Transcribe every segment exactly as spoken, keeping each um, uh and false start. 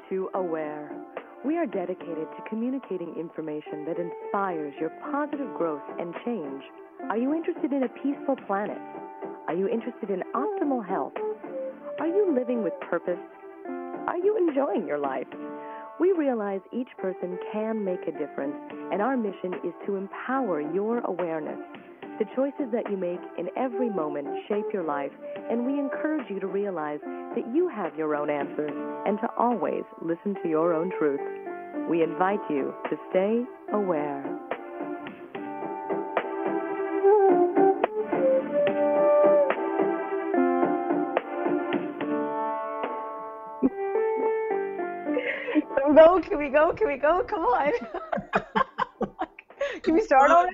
to Aware. We are dedicated to communicating information that inspires your positive growth and change. Are you interested in a peaceful planet? Are you interested in optimal health? Are you living with purpose? Are you enjoying your life? We realize each person can make a difference, and our mission is to empower your awareness. The choices that you make in every moment shape your life, and we encourage you to realize that you have your own answers and to always listen to your own truth. We invite you to stay aware. Go, can we go? Can we go? Come on. Can we start already?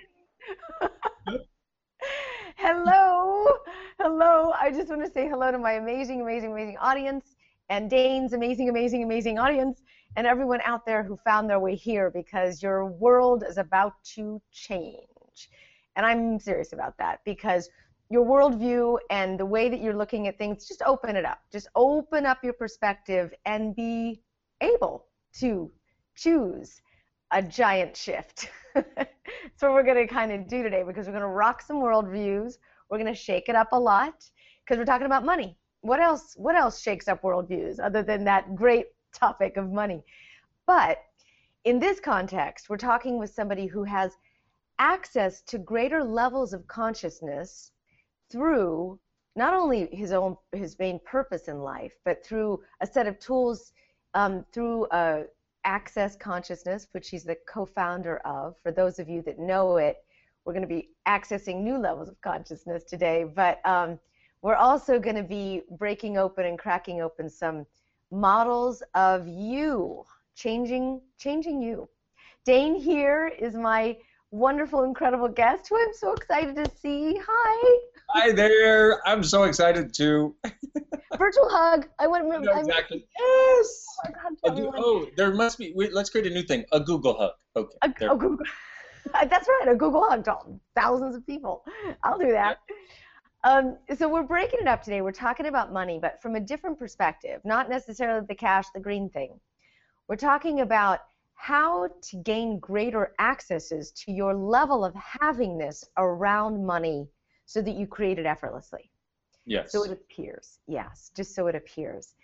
Hello. Hello. I just want to say hello to my amazing, amazing, amazing audience, and Dane's amazing, amazing, amazing audience, and everyone out there who found their way here, because your world is about to change. And I'm serious about that, because your worldview and the way that you're looking at things, just open it up. Just open up your perspective and be able to choose a giant shift. That's what we're going to kind of do today, because we're going to rock some worldviews. We're going to shake it up a lot, because we're talking about money. What else, what else shakes up worldviews other than that great topic of money? But in this context, we're talking with somebody who has access to greater levels of consciousness through not only his own, his main purpose in life, but through a set of tools, um, through uh, Access Consciousness, which he's the co-founder of. For those of you that know it, we're going to be accessing new levels of consciousness today, but um, we're also going to be breaking open and cracking open some models of you, changing, changing you. Dane here is my wonderful, incredible guest, who I'm so excited to see. Hi. Hi there. I'm so excited too. Virtual hug. I want to remember. No, exactly. Yes. Oh, my God, Do, oh, there must be. Wait, let's create a new thing. A Google hug. Okay. A, a Google. That's right. A Google hug to thousands of people. I'll do that. Um, so we're breaking it up today. We're talking about money, but from a different perspective. Not necessarily the cash, the green thing. We're talking about how to gain greater accesses to your level of havingness around money, so that you create it effortlessly. Yes. So it appears. Yes, just so it appears.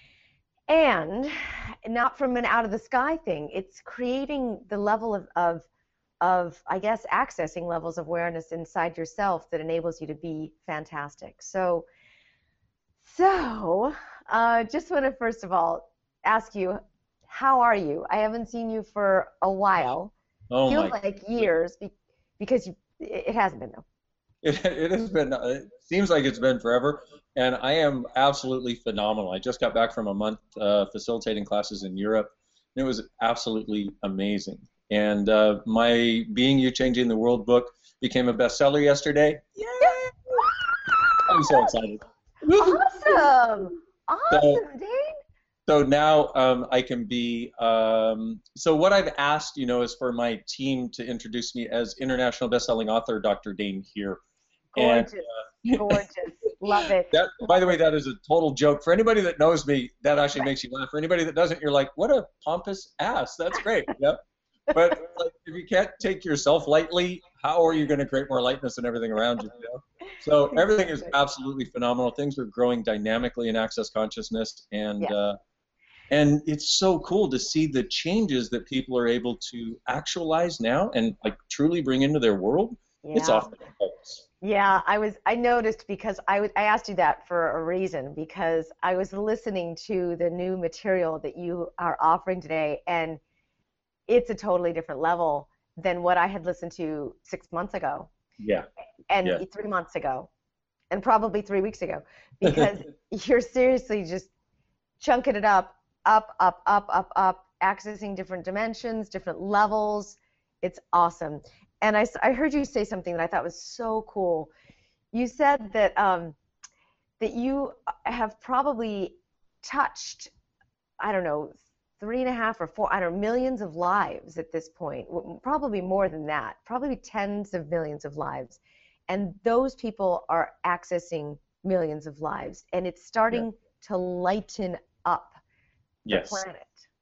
And not from an out-of-the-sky thing. It's creating the level of, of, of, I guess, accessing levels of awareness inside yourself that enables you to be fantastic. So, so uh, just want to, first of all, ask you, how are you? I haven't seen you for a while. Oh, Feels my like years, because you, it hasn't been, though. It, it has been, it seems like it's been forever, and I am absolutely phenomenal. I just got back from a month uh, facilitating classes in Europe, and it was absolutely amazing. And uh, my Being You Changing the World book became a bestseller yesterday. Yay! I'm so excited. Awesome! Awesome, So, Dane! So now um, I can be, um, so what I've asked, you know, is for my team to introduce me as international best-selling author, Doctor Dane here. Gorgeous, and, uh, gorgeous, love it. That, by the way, that is a total joke. For anybody that knows me, that actually makes you laugh. For anybody that doesn't, you're like, what a pompous ass. That's great. Yeah. But like, if you can't take yourself lightly, how are you going to create more lightness and everything around you? You know? So everything is absolutely phenomenal. Things are growing dynamically in Access Consciousness, and Yes. uh, and it's so cool to see the changes that people are able to actualize now and like truly bring into their world. Yeah. It's off the charts. Yeah, I was. I noticed, because I, w I asked you that for a reason, because I was listening to the new material that you are offering today, and it's a totally different level than what I had listened to six months ago. Yeah. And yeah. three months ago, and probably three weeks ago, because you're seriously just chunking it up, up, up, up, up, up, accessing different dimensions, different levels. It's awesome. And I, I heard you say something that I thought was so cool. You said that um, that you have probably touched, I don't know, three and a half or four, I don't know, millions of lives at this point. Probably more than that. Probably tens of millions of lives. And those people are accessing millions of lives. And it's starting yeah. to lighten up yes. the planet.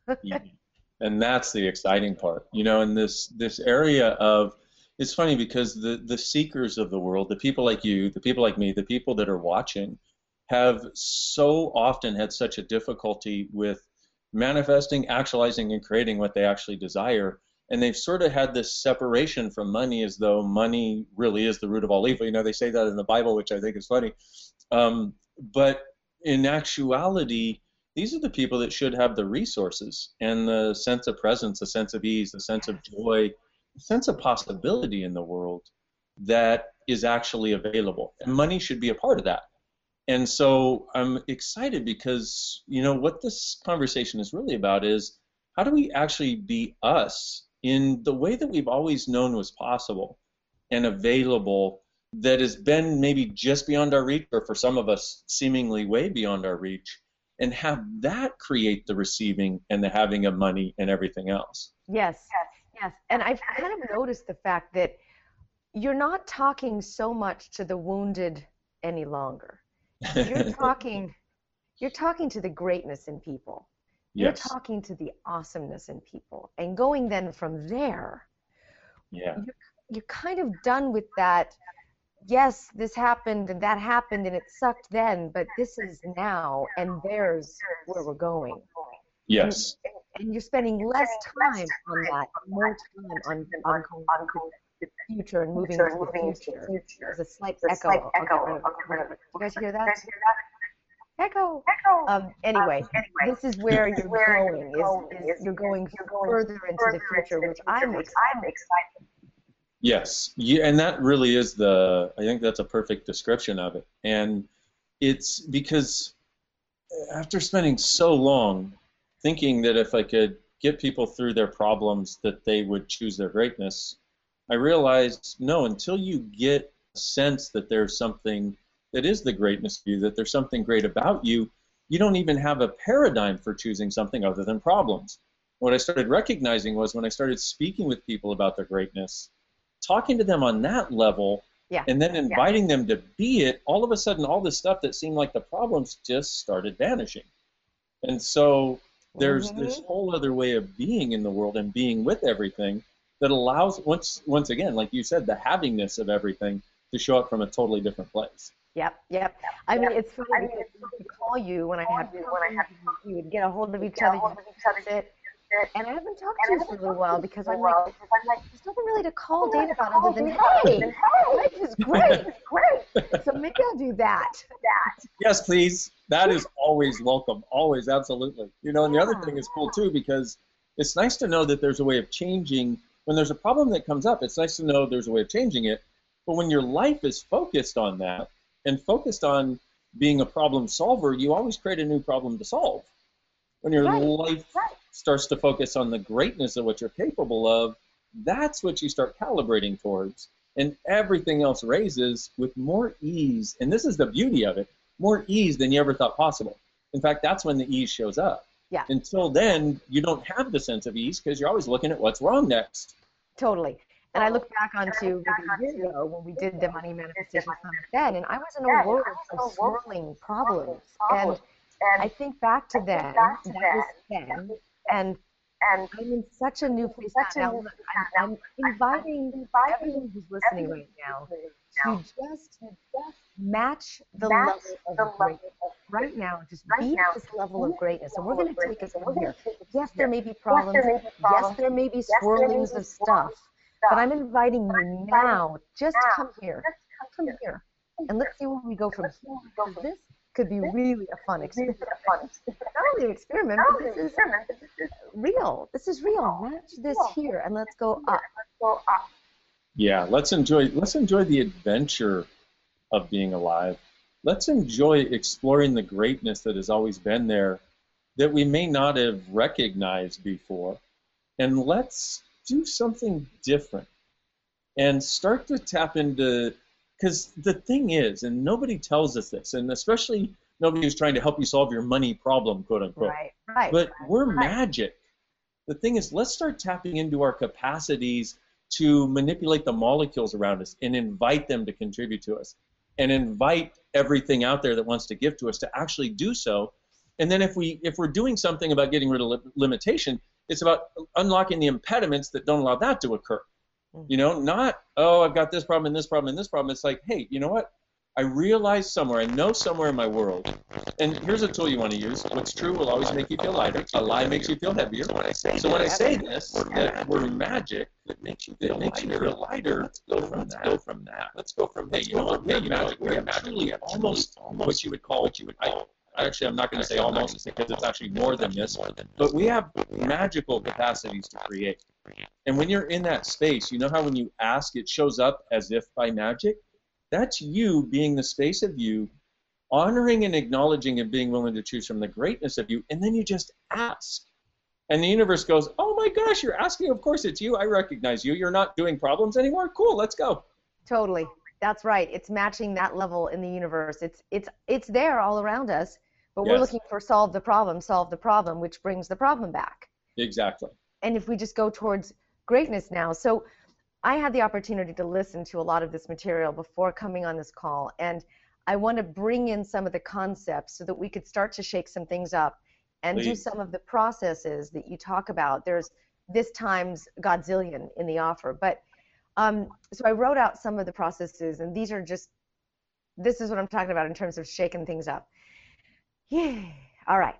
Yeah. And that's the exciting part, you know, in this this area of, it's funny because the the seekers of the world, the people like you, the people like me, the people that are watching, have so often had such a difficulty with manifesting, actualizing, and creating what they actually desire. And they've sort of had this separation from money as though money really is the root of all evil. You know, they say that in the Bible, which I think is funny. Um, but in actuality, these are the people that should have the resources and the sense of presence, the sense of ease, the sense of joy, the sense of possibility in the world that is actually available. And money should be a part of that. And so I'm excited because, you know, what this conversation is really about is how do we actually be us in the way that we've always known was possible and available, that has been maybe just beyond our reach, or for some of us seemingly way beyond our reach, and have that create the receiving and the having of money and everything else. Yes, yes. And I've kind of noticed the fact that you're not talking so much to the wounded any longer. You're talking, you're talking to the greatness in people. You're Yes. talking to the awesomeness in people. And going then from there, Yeah. you're, you're kind of done with that, yes, this happened and that happened and it sucked then, but this is now and there's where we're going. Yes. And, and you're spending less time on that, more time on, on, on the future and moving into the future. There's a slight echo. I'll get rid of it. You guys hear that? Echo. Um, anyway, this is where you're going. Is, is you're going further into the future, which I'm excited. Yes, yeah, and that really is the, I think that's a perfect description of it. And it's because after spending so long thinking that if I could get people through their problems that they would choose their greatness, I realized, no, until you get a sense that there's something that is the greatness of you, that there's something great about you, you don't even have a paradigm for choosing something other than problems. What I started recognizing was when I started speaking with people about their greatness, talking to them on that level, Yeah. and then inviting them to be it, all of a sudden all this stuff that seemed like the problems just started vanishing. And so there's Mhm. this whole other way of being in the world and being with everything that allows, once once again, like you said, the havingness of everything to show up from a totally different place. Yep, yep. I mean, it's funny because I used to call you when I had problems. You would get a hold of each other, you would sit, and I haven't talked to you for a little while because I'm like, there's nothing really to call Dane about other than, hey, life is great, great. So maybe I'll do that. Yes, please. That is always welcome. Always, absolutely. You know, and the other thing is cool too, because it's nice to know that there's a way of changing. When there's a problem that comes up, it's nice to know there's a way of changing it. But when your life is focused on that and focused on being a problem solver, you always create a new problem to solve. When your Right, life starts to focus on the greatness of what you're capable of, that's what you start calibrating towards. And everything else raises with more ease. And this is the beauty of it, more ease than you ever thought possible. In fact, that's when the ease shows up. Yeah. Until then, you don't have the sense of ease because you're always looking at what's wrong next. Totally. And I look back onto maybe a year ago when we did the Money Manifestation Summit then, and I was in a world of swirling problems. And I think back to then, that was then, and I'm in such a new place now. Look, I'm, I'm inviting everyone who's listening right now to just match the level of greatness. Right now, just be at this level of greatness, and we're going to take it from here. Yes, there may be problems. Yes, there may be swirlings of stuff. But I'm inviting you now, just come here, come here, and let's see where we go from here. Because this could be really a fun experiment. Not only an experiment, but this is real. This is real. Match this here, and let's go up. Yeah, let's enjoy let's enjoy the adventure of being alive. Let's enjoy exploring the greatness that has always been there that we may not have recognized before. And let's do something different and start to tap into, because the thing is, and nobody tells us this, and especially nobody who's trying to help you solve your money problem, quote unquote. Right, right. But we're magic. The thing is, let's start tapping into our capacities to manipulate the molecules around us and invite them to contribute to us, and invite everything out there that wants to give to us to actually do so. And then if we if we're doing something about getting rid of li- limitation, it's about unlocking the impediments that don't allow that to occur. Mm-hmm. You know, not, oh, I've got this problem and this problem and this problem. It's like, hey, you know what? I realize somewhere, I know somewhere in my world, and here's a tool you want to use. What's true will always make you feel lighter. A lie makes you feel heavier. So when I say, so when I say this, that we're magic, that makes you feel, makes you feel lighter, let's go from that. Go from that. Let's go from, hey, you know what, we're magic. We're truly almost what you would call, what you would call. I, actually, I'm not going to say almost because it's actually more than this, but we have magical capacities to create. And when you're in that space, you know how when you ask, it shows up as if by magic? That's you being the space of you, honoring and acknowledging and being willing to choose from the greatness of you, and then you just ask. And the universe goes, oh my gosh, you're asking, of course it's you, I recognize you, you're not doing problems anymore, cool, let's go. Totally, that's right, it's matching that level in the universe. It's, it's, it's there all around us, but we're yes. looking for solve the problem, solve the problem, which brings the problem back. Exactly. And if we just go towards greatness now, so I had the opportunity to listen to a lot of this material before coming on this call, and I want to bring in some of the concepts so that we could start to shake some things up and Please. do some of the processes that you talk about. There's this times Godzillion in the offer, but um, so I wrote out some of the processes, and these are just, this is what I'm talking about in terms of shaking things up. Yeah, all right.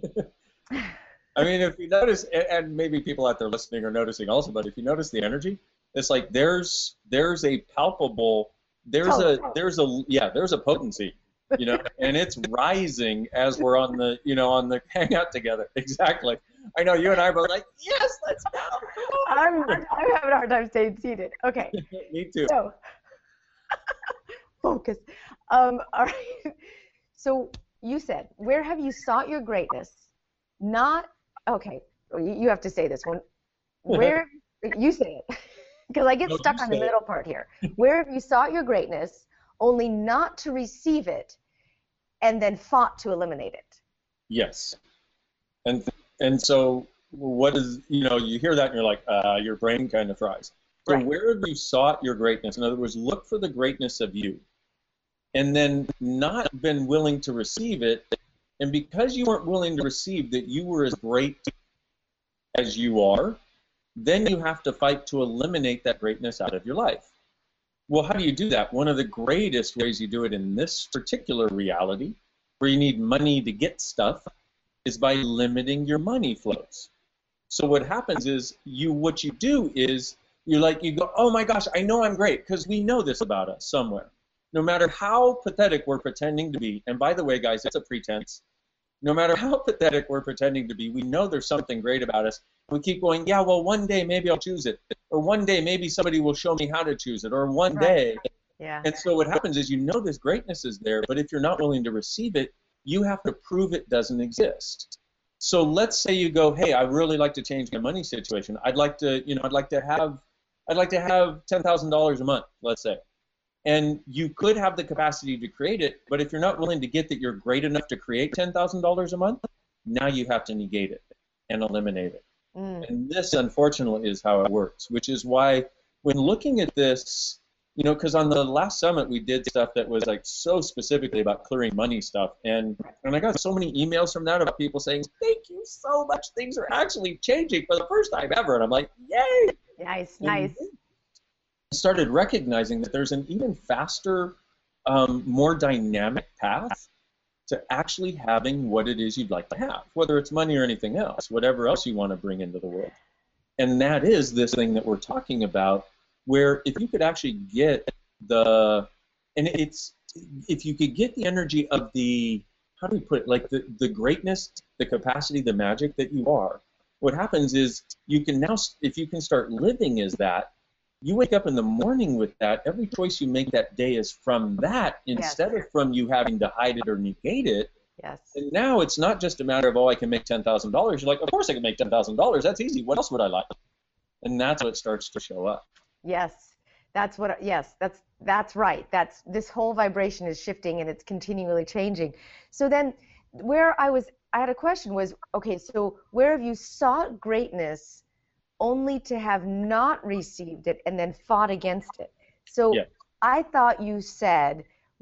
I mean, if you notice, and maybe people out there listening are noticing also, but if you notice the energy, it's like there's there's a palpable there's a there's a yeah there's a potency, you know, and it's rising as we're on the you know on the hangout together. Exactly. I know you and I are both like, yes, let's go. I'm I'm having a hard time staying seated. Okay. Me too. So focus. Um. All right. So you said, where have you sought your greatness? Not okay. You have to say this one. Where you say it. Because I get no, stuck on the middle it. part here. Where have you sought your greatness, only not to receive it, and then fought to eliminate it? Yes. And and so what is, you know, you hear that and you're like, uh, your brain kind of fries. So right. where have you sought your greatness? In other words, look for the greatness of you, and then not been willing to receive it, and because you weren't willing to receive that you were as great as you are, then you have to fight to eliminate that greatness out of your life. Well, how do you do that? One of the greatest ways you do it in this particular reality, where you need money to get stuff, is by limiting your money flows. So what happens is, you what you do is, you like you go, oh my gosh, I know I'm great, because we know this about us somewhere. No matter how pathetic we're pretending to be, and by the way, guys, it's a pretense. No matter how pathetic we're pretending to be, we know there's something great about us. We keep going, yeah, well, one day maybe I'll choose it. Or one day maybe somebody will show me how to choose it. Or one right. day. Yeah. And so what happens is, you know this greatness is there, but if you're not willing to receive it, you have to prove it doesn't exist. So let's say you go, hey, I really like to change my money situation. I'd like to, you know, I'd like to have, I'd like to have ten thousand dollars a month, let's say. And you could have the capacity to create it, but if you're not willing to get that you're great enough to create ten thousand dollars a month, now you have to negate it and eliminate it. Mm. And this, unfortunately, is how it works, which is why when looking at this, you know, because on the last summit we did stuff that was like so specifically about clearing money stuff, and, and I got so many emails from that about people saying, thank you so much, things are actually changing for the first time ever, and I'm like, yay! Nice, and nice. Started recognizing that there's an even faster, um, more dynamic path to actually having what it is you'd like to have, whether it's money or anything else, whatever else you want to bring into the world. And that is this thing that we're talking about, where if you could actually get the, and it's, if you could get the energy of the, how do we put it, like the, the greatness, the capacity, the magic that you are, what happens is you can now, if you can start living as that, you wake up in the morning with that. Every choice you make that day is from that, instead yes. of from you having to hide it or negate it. Yes. And now it's not just a matter of, oh, I can make ten thousand dollars. You're like, of course I can make ten thousand dollars. That's easy. What else would I like? And that's what starts to show up. Yes. That's what, yes, that's, that's right. That's, this whole vibration is shifting and it's continually changing. So then where I was, I had a question was, okay, so where have you sought greatness only to have not received it and then fought against it? So yeah. I thought you said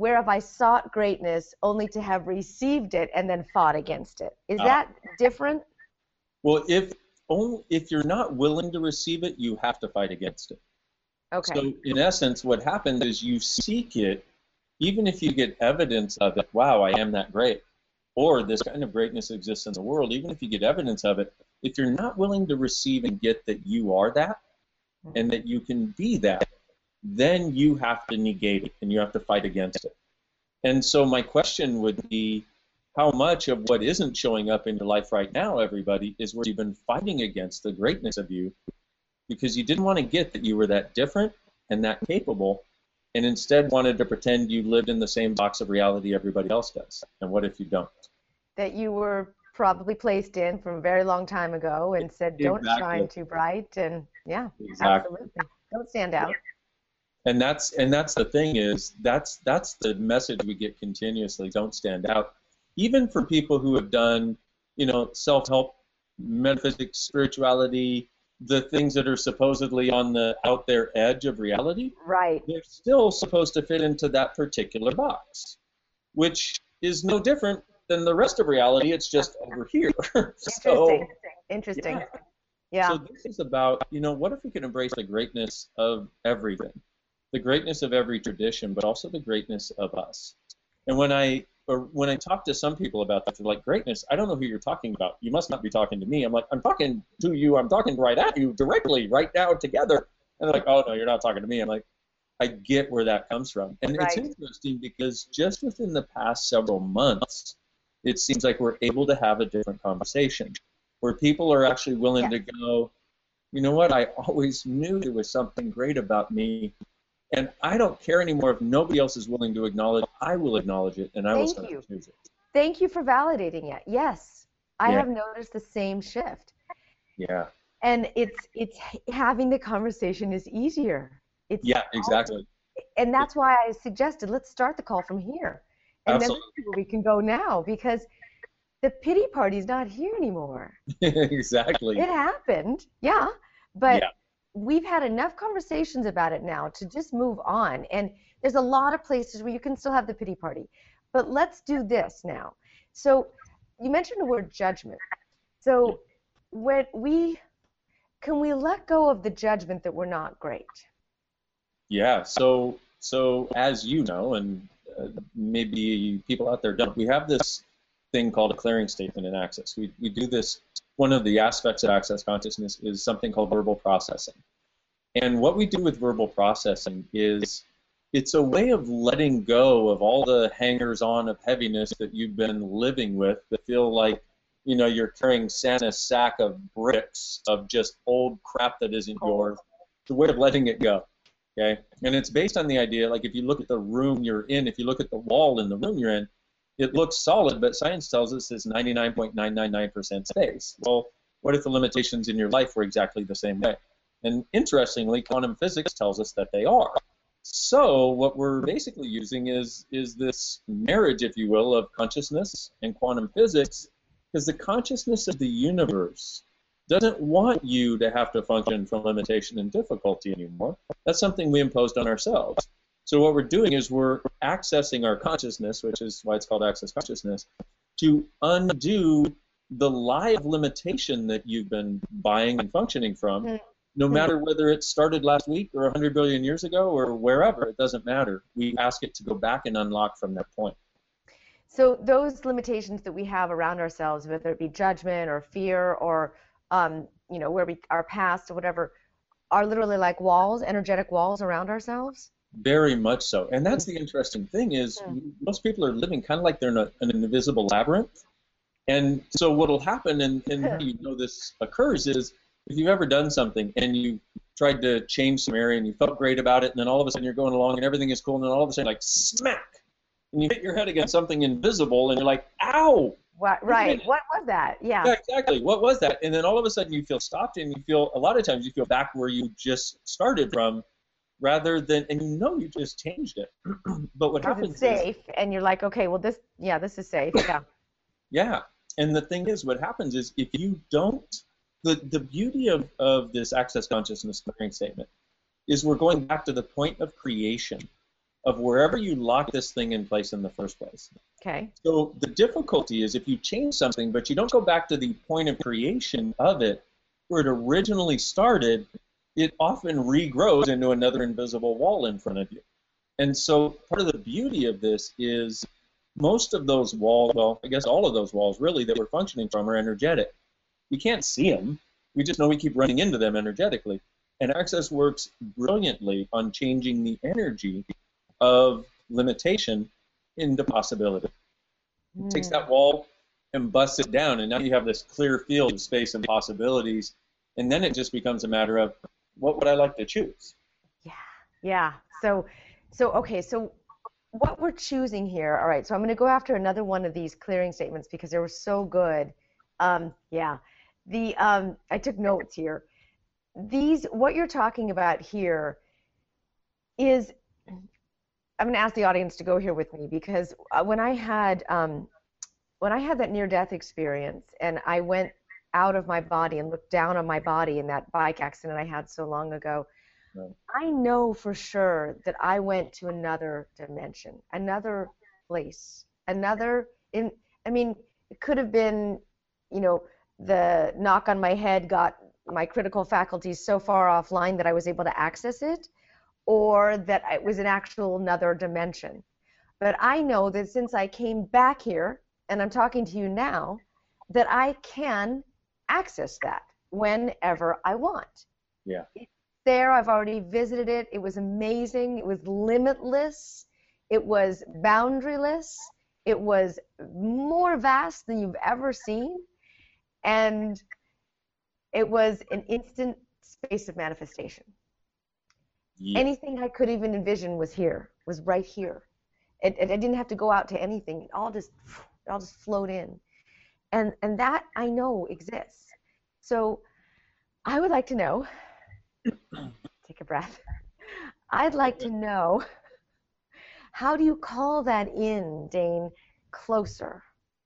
where have I sought greatness only to have received it and then fought against it? Is Ah. that different? Well, if only if you're not willing to receive it, you have to fight against it. Okay. So in essence, what happens is you seek it, even if you get evidence of it. Wow, I am that great, or this kind of greatness exists in the world. Even if you get evidence of it, if you're not willing to receive and get that you are that, and that you can be that, then you have to negate it and you have to fight against it. And so my question would be, how much of what isn't showing up in your life right now, everybody, is where you've been fighting against the greatness of you because you didn't want to get that you were that different and that capable, and instead wanted to pretend you lived in the same box of reality everybody else does. And what if you don't? That you were probably placed in from a very long time ago and said, don't Exactly. shine too bright, and yeah, Exactly. absolutely. Don't stand out. And that's and that's the thing is that's that's the message we get continuously. Don't stand out. Even for people who have done, you know, self-help, metaphysics, spirituality, the things that are supposedly on the out there edge of reality, Right. they're still supposed to fit into that particular box, which is no different than the rest of reality. It's just over here. so, Interesting. Interesting. yeah. Yeah. So this is about, you know, what if we could embrace the greatness of everything, the greatness of every tradition, but also the greatness of us. And when I or when I talk to some people about that, they're like, greatness, I don't know who you're talking about. You must not be talking to me. I'm like, I'm talking to you. I'm talking right at you directly right now together. And they're like, oh, no, you're not talking to me. I'm like, I get where that comes from. And Right. it's interesting because just within the past several months, it seems like we're able to have a different conversation where people are actually willing Yes. to go, you know what, I always knew there was something great about me, and I don't care anymore if nobody else is willing to acknowledge. I will acknowledge it, and I will Thank start you. to choose it. Thank you for validating it. Yes. I Yeah. have noticed the same shift. Yeah, And it's it's having the conversation is easier. It's yeah, exactly. and that's why I suggested let's start the call from here. And Absolutely. then we can go now because the pity party's not here anymore. exactly. It happened, yeah, but Yeah. we've had enough conversations about it now to just move on. And there's a lot of places where you can still have the pity party. But let's do this now. So you mentioned the word judgment. So when we can we let go of the judgment that we're not great? Yeah, so so as you know, and uh, maybe people out there don't, we have this thing called a clearing statement in Access. We we do this. One of the aspects of Access Consciousness is something called verbal processing. And what we do with verbal processing is it's a way of letting go of all the hangers-on of heaviness that you've been living with that feel like, you know, you're carrying Santa's sack of bricks of just old crap that isn't yours. It's a way of letting it go. Okay, and it's based on the idea, like if you look at the room you're in, if you look at the wall in the room you're in, it looks solid, but science tells us it's ninety-nine point nine nine nine percent space. Well, what if the limitations in your life were exactly the same way? And interestingly, quantum physics tells us that they are. So what we're basically using is is this marriage, if you will, of consciousness and quantum physics, because the consciousness of the universe doesn't want you to have to function from limitation and difficulty anymore. That's something we imposed on ourselves. So what we're doing is we're accessing our consciousness, which is why it's called Access Consciousness, to undo the lie of limitation that you've been buying and functioning from, no matter whether it started last week or one hundred billion years ago or wherever. It doesn't matter. We ask it to go back and unlock from that point. So those limitations that we have around ourselves, whether it be judgment or fear or um, you know, where we our past or whatever, are literally like walls, energetic walls around ourselves. Very much so. And that's the interesting thing is Mm. most people are living kind of like they're in, a, in an invisible labyrinth. And so what will happen, and, and how you know this occurs, is if you've ever done something and you tried to change some area and you felt great about it, and then all of a sudden you're going along and everything is cool, and then all of a sudden like smack, and you hit your head against something invisible and you're like, ow! What, right. What was that? Yeah. Yeah, exactly. What was that? And then all of a sudden you feel stopped, and you feel, a lot of times you feel back where you just started from, rather than, and you know you just changed it. But what Because happens it's safe, and you're like, okay, well, this, yeah, this is safe. Yeah. is, yeah. And the thing is, what happens is if you don't, the, the beauty of, of this Access Consciousness clearing statement is we're going back to the point of creation. of wherever you lock this thing in place in the first place. Okay. So the difficulty is if you change something, but you don't go back to the point of creation of it, where it originally started, it often regrows into another invisible wall in front of you. And so part of the beauty of this is most of those walls, well, I guess all of those walls really that we're functioning from are energetic. We can't see them. We just know we keep running into them energetically. And Access works brilliantly on changing the energy of limitation into possibility. It takes that wall and busts it down, and now you have this clear field of space and possibilities, and then it just becomes a matter of, what would I like to choose? Yeah, yeah. So, so okay, so what we're choosing here, all right, so I'm going to go after another one of these clearing statements because they were so good. Um, yeah, the um, I took notes here. These, what you're talking about here is, I'm going to ask the audience to go here with me because when I had um, when I had that near-death experience and I went out of my body and looked down on my body in that bike accident I had so long ago, right. I know for sure that I went to another dimension, another place, another. In I mean, it could have been, you know, the knock on my head got my critical faculties so far offline that I was able to access it, or that it was an actual another dimension. But I know that since I came back here, and I'm talking to you now, that I can access that whenever I want. Yeah. It's there, I've already visited it, it was amazing, it was limitless, it was boundaryless, it was more vast than you've ever seen, and it was an instant space of manifestation. Yeah. Anything I could even envision was here, was right here. It, it, I didn't have to go out to anything. It all just, it all just flowed in. And, and that I know exists. So I would like to know, take a breath, I'd like to know, how do you call that in, Dane, closer?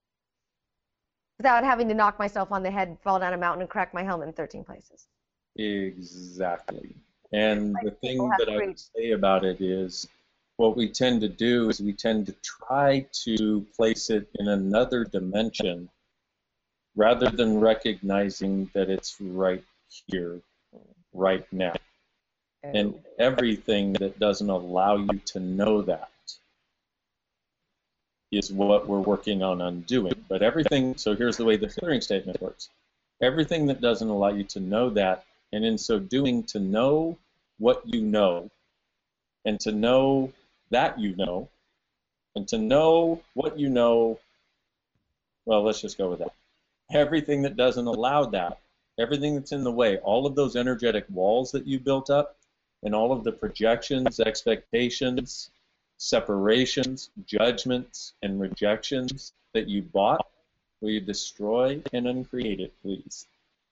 Without having to knock myself on the head, fall down a mountain, and crack my helmet in thirteen places. Exactly. And the thing that I would say about it is, what we tend to do is we tend to try to place it in another dimension rather than recognizing that it's right here, right now. Oh. And everything that doesn't allow you to know that is what we're working on undoing. But everything, so here's the way the clearing statement works. Everything that doesn't allow you to know that, and in so doing to know what you know, and to know that you know, and to know what you know, well, let's just go with that. Everything that doesn't allow that, everything that's in the way, all of those energetic walls that you built up, and all of the projections, expectations, separations, judgments, and rejections that you bought, will you destroy and uncreate it, please?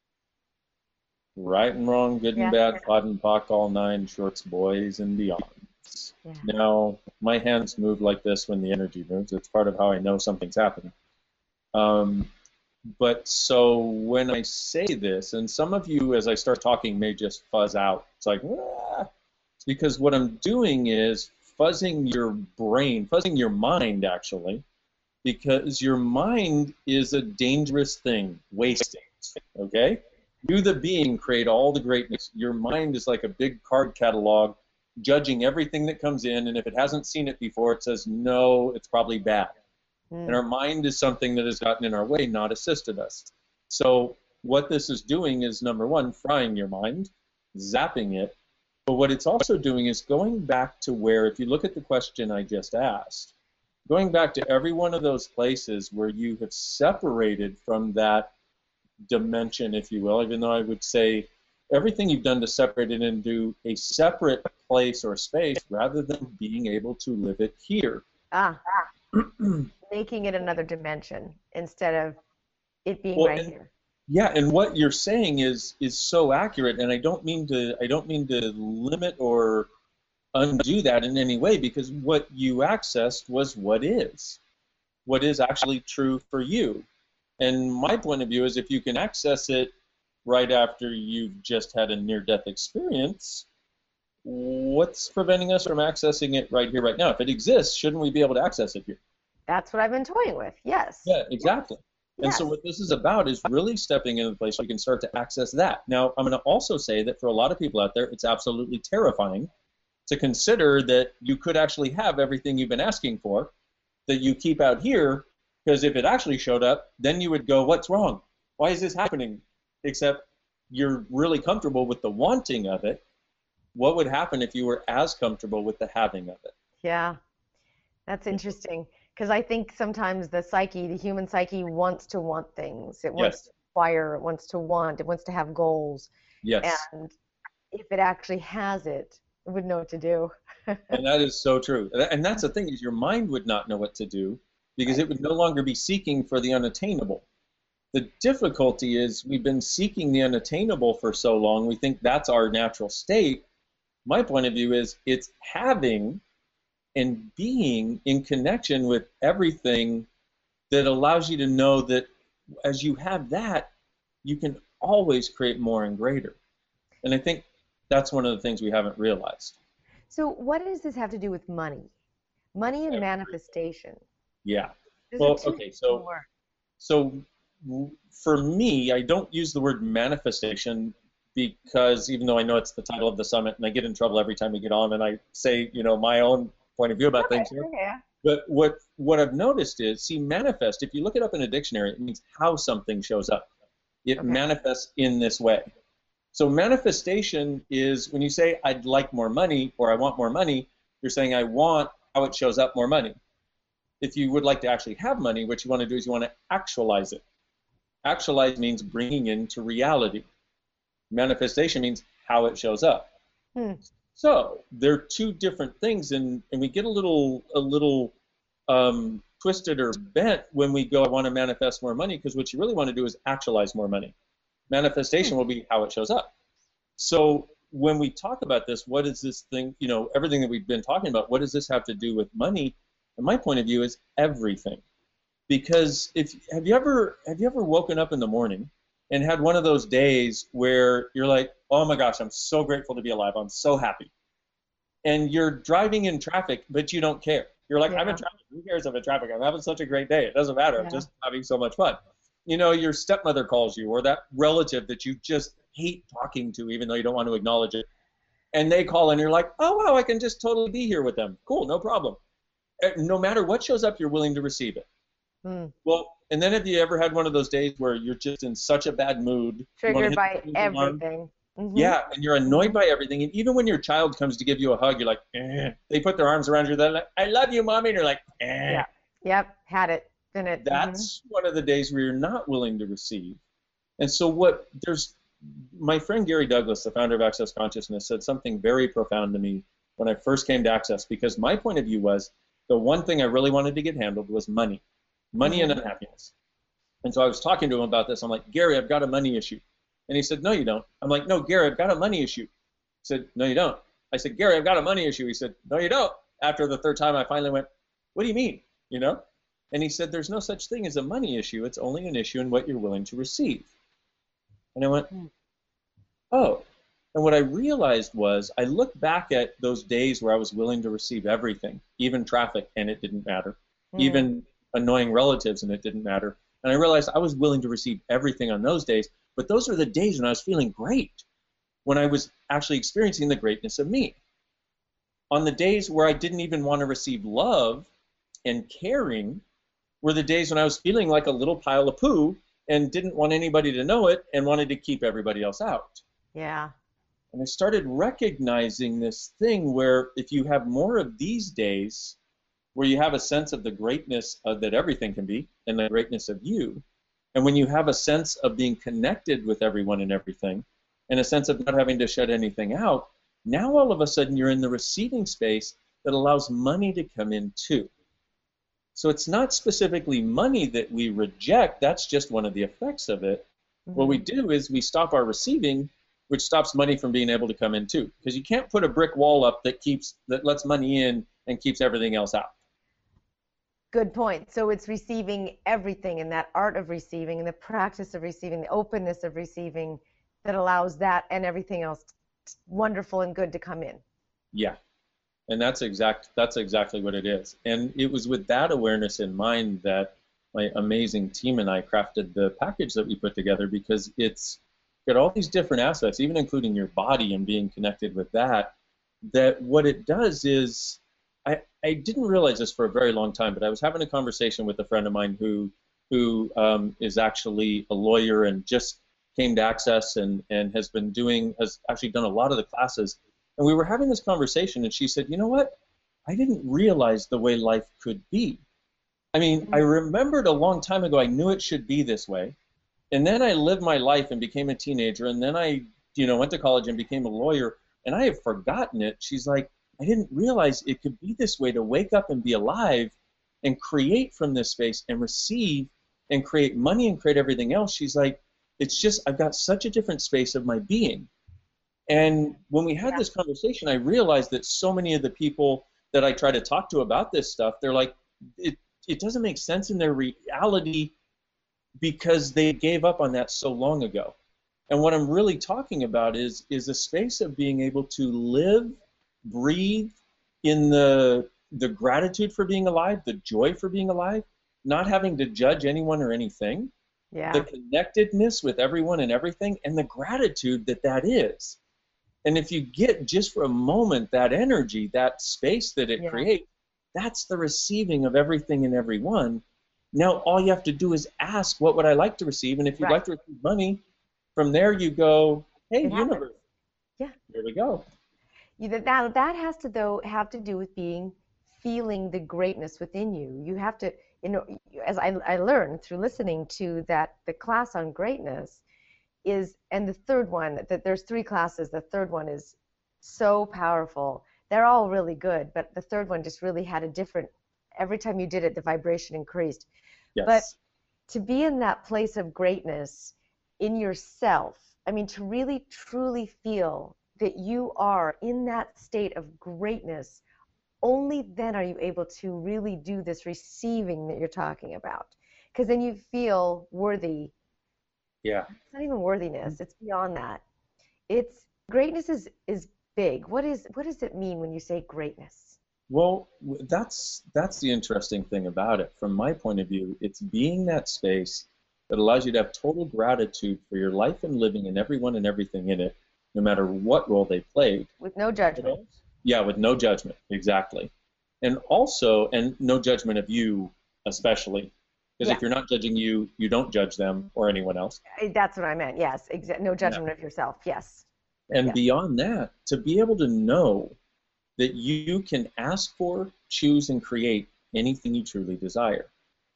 Right and wrong, good and yeah. bad, pod and pock, all nine, shorts, boys, and beyonds. Yeah. Now, my hands move like this when the energy moves. It's part of how I know something's happening. Um, but so when I say this, and some of you, as I start talking, may just fuzz out. It's like, ah. It's because what I'm doing is fuzzing your brain, fuzzing your mind, actually, because your mind is a dangerous thing, wasting, okay? You, the being, create all the greatness. Your mind is like a big card catalog, judging everything that comes in, and if it hasn't seen it before, it says, no, it's probably bad. Mm. And our mind is something that has gotten in our way, not assisted us. So what this is doing is, number one, frying your mind, zapping it. But what it's also doing is going back to where, if you look at the question I just asked, going back to every one of those places where you have separated from that dimension, if you will, even though I would say everything you've done to separate it into a separate place or space rather than being able to live it here. Ah, making it another dimension instead of it being well, right and, here. Yeah, and what you're saying is is so accurate, and I don't mean to I don't mean to limit or undo that in any way, because what you accessed was what is, what is actually true for you. And my point of view is, if you can access it right after you've just had a near-death experience, what's preventing us from accessing it right here, right now? If it exists, shouldn't we be able to access it here? That's what I've been toying with. Yes. Yeah, exactly. Yes. And so what this is about is really stepping into the place where you can start to access that. Now, I'm going to also say that for a lot of people out there, it's absolutely terrifying to consider that you could actually have everything you've been asking for that you keep out here, because if it actually showed up, then you would go, what's wrong? Why is this happening? Except you're really comfortable with the wanting of it. What would happen if you were as comfortable with the having of it? Yeah, that's interesting. Because I think sometimes the psyche, the human psyche, wants to want things. It wants Yes. to acquire, it wants to want, it wants to have goals. Yes. And if it actually has it, it would know what to do. And that is so true. And that's the thing, is your mind would not know what to do because it would no longer be seeking for the unattainable. The difficulty is we've been seeking the unattainable for so long, we think that's our natural state. My point of view is it's having and being in connection with everything that allows you to know that as you have that, you can always create more and greater. And I think that's one of the things we haven't realized. So what does this have to do with money? Money and manifestation. Yeah. Those Well, are two okay, so different words. so w- for me, I don't use the word manifestation because even though I know it's the title of the summit, and I get in trouble every time we get on, and I say, you know, my own point of view about Okay, things here. okay. But what what I've noticed is, see, manifest, if you look it up in a dictionary, it means how something shows up. It Okay. manifests in this way. So manifestation is when you say, I'd like more money, or I want more money, you're saying, I want how it shows up more money. If you would like to actually have money, what you want to do is you want to actualize it. Actualize means bringing into reality. Manifestation means how it shows up. Hmm. So they're two different things, and, and we get a little a little um, twisted or bent when we go, I want to manifest more money, because what you really want to do is actualize more money. Manifestation will be how it shows up. So when we talk about this, what is this thing, you know, everything that we've been talking about, what does this have to do with money? And my point of view is everything. Because if have you ever have you ever woken up in the morning and had one of those days where you're like, oh my gosh, I'm so grateful to be alive. I'm so happy. And you're driving in traffic, but you don't care. You're like, Yeah. I'm in traffic. Who cares if I'm in traffic? I'm having such a great day. It doesn't matter. I'm Yeah. just having so much fun. You know, your stepmother calls you, or that relative that you just hate talking to, even though you don't want to acknowledge it. And they call and you're like, oh, wow, I can just totally be here with them. Cool, no problem. Uh, No matter what shows up, you're willing to receive it. Hmm. Well, and then have you ever had one of those days where you're just in such a bad mood? you wanna Triggered hit by the snooze alarm? everything. Mhm. Yeah, and you're annoyed by everything. And even when your child comes to give you a hug, you're like, eh. They put their arms around you. They're like, I love you, Mommy. And you're like, eh. Yeah. Yep. Had it. Been it. Mhm. That's one of the days where you're not willing to receive. And so what there's my friend Gary Douglas, the founder of Access Consciousness, said something very profound to me when I first came to Access, because my point of view was the one thing I really wanted to get handled was money. Money Mhm. and unhappiness. And so I was talking to him about this. I'm like, Gary, I've got a money issue. And he said, no, you don't. I'm like, no, Gary, I've got a money issue. He said, no, you don't. I said, Gary, I've got a money issue. He said, no, you don't. After the third time, I finally went, what do you mean? You know? And he said, there's no such thing as a money issue. It's only an issue in what you're willing to receive. And I went, oh. And what I realized was I looked back at those days where I was willing to receive everything, even traffic, and it didn't matter. Mhm. Even annoying relatives, and it didn't matter. And I realized I was willing to receive everything on those days, but those were the days when I was feeling great, when I was actually experiencing the greatness of me. On the days where I didn't even want to receive love and caring were the days when I was feeling like a little pile of poo and didn't want anybody to know it and wanted to keep everybody else out. Yeah. And I started recognizing this thing where if you have more of these days where you have a sense of the greatness of, that everything can be and the greatness of you, and when you have a sense of being connected with everyone and everything and a sense of not having to shut anything out, now all of a sudden you're in the receiving space that allows money to come in too. So it's not specifically money that we reject, that's just one of the effects of it. Mhm. What we do is we stop our receiving, which stops money from being able to come in too. Because you can't put a brick wall up that keeps that lets money in and keeps everything else out. Good point. So it's receiving everything, and that art of receiving and the practice of receiving, the openness of receiving that allows that and everything else wonderful and good to come in. Yeah. And that's exact that's exactly what it is. And it was with that awareness in mind that my amazing team and I crafted the package that we put together, because it's got all these different aspects, even including your body and being connected with that, that what it does is, I, I didn't realize this for a very long time, but I was having a conversation with a friend of mine who who um, is actually a lawyer and just came to Access and, and has been doing, has actually done a lot of the classes. And we were having this conversation, and she said, you know what? I didn't realize the way life could be. I mean, I remembered a long time ago I knew it should be this way. And then I lived my life and became a teenager, and then I, you know, went to college and became a lawyer, and I have forgotten it. She's like, I didn't realize it could be this way, to wake up and be alive and create from this space and receive and create money and create everything else. She's like, it's just, I've got such a different space of my being. And when we had this conversation, I realized that so many of the people that I try to talk to about this stuff, they're like, it, it doesn't make sense in their reality because they gave up on that so long ago. And what I'm really talking about is, is a space of being able to live, breathe in the, the gratitude for being alive, the joy for being alive, not having to judge anyone or anything, yeah. the connectedness with everyone and everything, and the gratitude that that is. And if you get just for a moment that energy, that space that it yeah. creates, that's the receiving of everything and everyone. Now all you have to do is ask, what would I like to receive? And if you'd right. like to receive money, from there you go, hey, it universe. Happens. Yeah. Here we go. You, that, that, that has to, though, have to do with being, feeling the greatness within you. You have to, you know, as I, I learned through listening to that, the class on greatness, is, and the third one, that there's three classes, the third one is so powerful. They're all really good, but the third one just really had a different, every time you did it, the vibration increased. Yes. But to be in that place of greatness in yourself, I mean, to really truly feel that you are in that state of greatness, only then are you able to really do this receiving that you're talking about. Because then you feel worthy. Yeah. It's not even worthiness. It's beyond that. It's greatness is is big. What is what does it mean when you say greatness? Well, that's that's the interesting thing about it. From my point of view, it's being that space that allows you to have total gratitude for your life and living and everyone and everything in it, no matter what role they played. With no judgment. Yeah, with no judgment, exactly. And also, and no judgment of you especially. Because yeah. if you're not judging you, you don't judge them or anyone else. That's what I meant, yes. Exa- no judgment yeah. of yourself, yes. And yeah. beyond that, to be able to know that you can ask for, choose, and create anything you truly desire.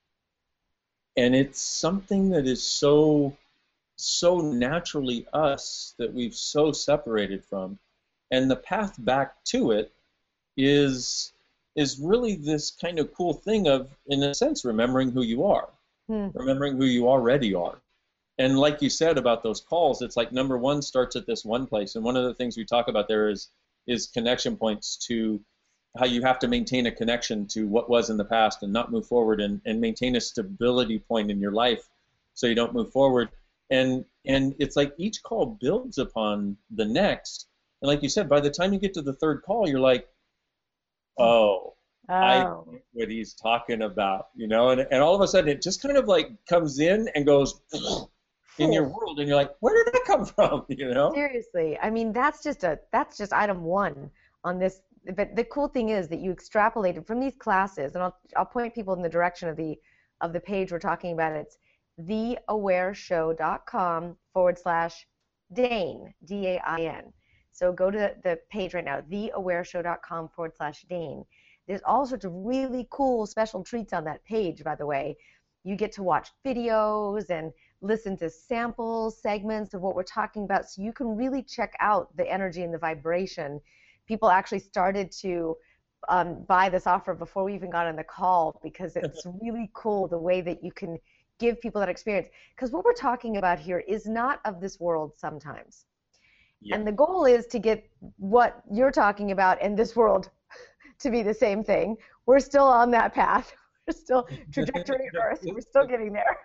And it's something that is so, so naturally us that we've so separated from. And the path back to it is is really this kind of cool thing of, in a sense, remembering who you are, hmm. remembering who you already are. And like you said about those calls, it's like number one starts at this one place. And one of the things we talk about there is is connection points to how you have to maintain a connection to what was in the past and not move forward, and, and maintain a stability point in your life so you don't move forward. And and it's like each call builds upon the next. And like you said, by the time you get to the third call, you're like, oh, oh. I know what he's talking about, you know? And, and all of a sudden it just kind of like comes in and goes in your world, and you're like, where did that come from, you know? Seriously. I mean, that's just a that's just item one on this. But the cool thing is that you extrapolated from these classes, and I'll I'll point people in the direction of the of the page we're talking about. It's theawareshow.com forward slash Dain, D A I N. So go to the page right now, theawareshow.com forward slash Dain. There's all sorts of really cool special treats on that page, by the way. You get to watch videos and listen to sample segments of what we're talking about, so you can really check out the energy and the vibration. People actually started to um, buy this offer before we even got on the call, because it's really cool the way that you can give people that experience. Because what we're talking about here is not of this world sometimes. Yeah. And the goal is to get what you're talking about in this world to be the same thing. We're still on that path. We're still trajectory Earth. We're still getting there.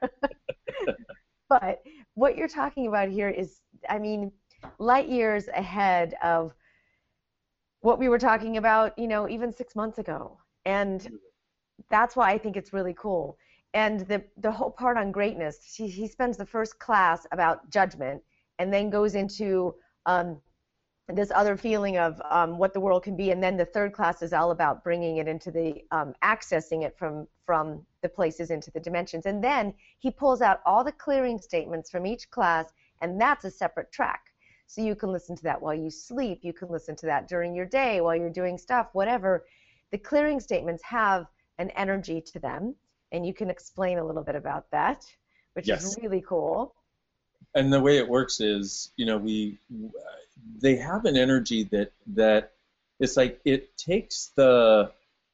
But what you're talking about here is, I mean, light years ahead of what we were talking about, you know, even six months ago. And that's why I think it's really cool. And the the whole part on greatness, he, he spends the first class about judgment and then goes into um, this other feeling of um, what the world can be. And then the third class is all about bringing it into the, um, accessing it from, from the places into the dimensions. And then he pulls out all the clearing statements from each class, and that's a separate track. So you can listen to that while you sleep. You can listen to that during your day while you're doing stuff, whatever. The clearing statements have an energy to them, and you can explain a little bit about that, which yes. is really cool. And the way it works is, you know, we they have an energy that that it's like it takes the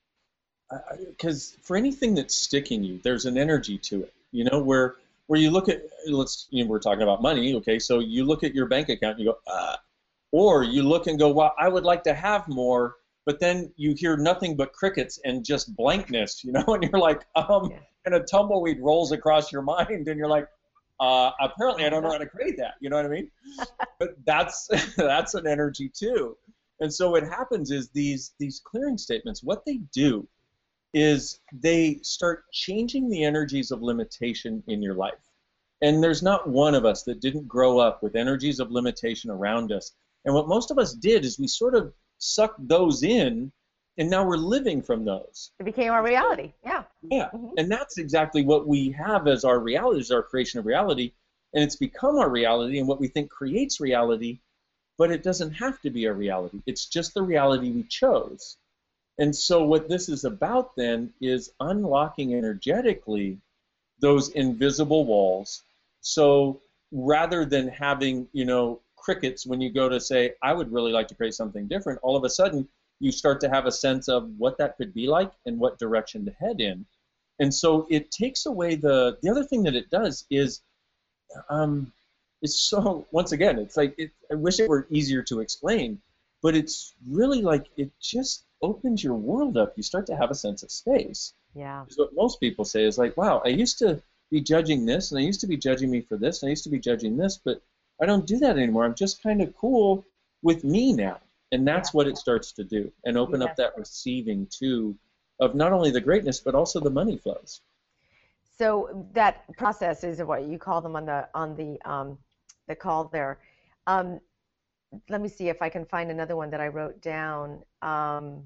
because for anything that's sticking you, there's an energy to it. You know, where where you look at let's you know, we're talking about money, okay? So you look at your bank account and you go, ah, or you look and go, well, I would like to have more. But then you hear nothing but crickets and just blankness, you know, and you're like, um, yeah. and a tumbleweed rolls across your mind, and you're like, uh, apparently I don't know how to create that, you know what I mean? But that's that's an energy too. And so what happens is these these clearing statements, what they do is they start changing the energies of limitation in your life. And there's not one of us that didn't grow up with energies of limitation around us. And what most of us did is we sort of sucked those in, and now we're living from those. It became our reality, yeah. Yeah, mm-hmm. And that's exactly what we have as our reality, is our creation of reality, and it's become our reality and what we think creates reality, but it doesn't have to be our reality. It's just the reality we chose. And so what this is about then is unlocking energetically those invisible walls. So rather than having, you know, crickets when you go to say, I would really like to create something different, all of a sudden you start to have a sense of what that could be like and what direction to head in. And so it takes away the, the other thing that it does is, um, it's so, once again, it's like, it, I wish it were easier to explain, but it's really like, it just opens your world up. You start to have a sense of space. Yeah. Because what most people say is like, wow, I used to be judging this, and I used to be judging me for this, and I used to be judging this, but I don't do that anymore. I'm just kind of cool with me now. And that's yeah. what it starts to do, and open yes. up that receiving, too, of not only the greatness, but also the money flows. So that process is what you call them on the on the um, the call there. Um, let me see if I can find another one that I wrote down. Um,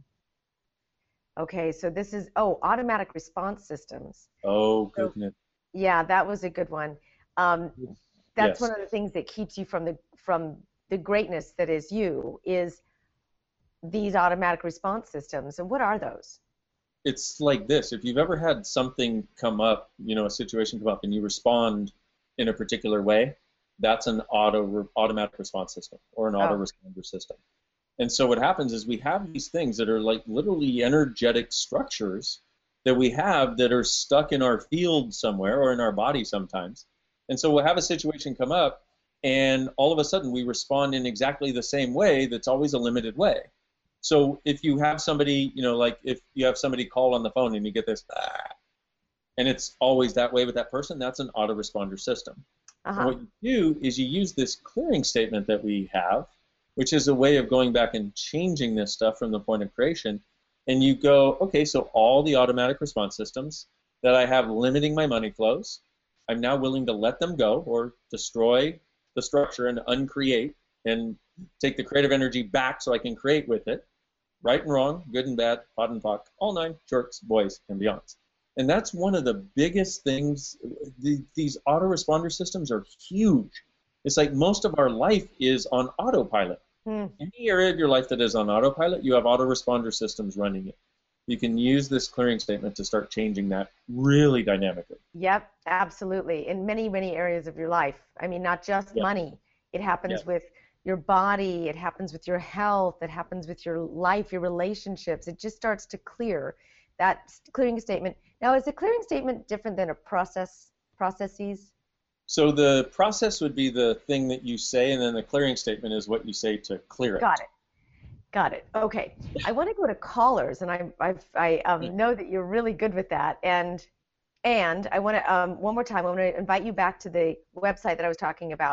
okay, so this is, oh, automatic response systems. Oh, goodness. So, yeah, that was a good one. Um, that's yes. one of the things that keeps you from the from the greatness that is you, is these automatic response systems. And what are those? It's like this. If you've ever had something come up, you know, a situation come up, and you respond in a particular way, that's an auto automatic response system, or an auto responder system. And so what happens is we have these things that are like literally energetic structures that we have that are stuck in our field somewhere, or in our body sometimes. And so we'll have a situation come up, and all of a sudden we respond in exactly the same way that's always a limited way. So if you have somebody, you know, like if you have somebody call on the phone and you get this, ah, and it's always that way with that person, that's an autoresponder system. Uh-huh. And what you do is you use this clearing statement that we have, which is a way of going back and changing this stuff from the point of creation, and you go, okay, so all the automatic response systems that I have limiting my money flows, I'm now willing to let them go, or destroy the structure and uncreate and take the creative energy back so I can create with it. Right and wrong, good and bad, pot and pock, all nine shorts, boys, and beyonds. And that's one of the biggest things. The, these autoresponder systems are huge. It's like most of our life is on autopilot. Hmm. Any area of your life that is on autopilot, you have autoresponder systems running it. You can use this clearing statement to start changing that really dynamically. Yep, absolutely. In many, many areas of your life. I mean, not just yep. money. It happens yep. with your body, it happens with your health, it happens with your life, your relationships. It just starts to clear. That clearing statement. Now, is a clearing statement different than a process, processes? So the process would be the thing that you say, and then the clearing statement is what you say to clear it. Got it. Got it. Okay. I want to go to callers, and I I, I um, know that you're really good with that. And and I want to um, one more time. I want to invite you back to the website that I was talking about.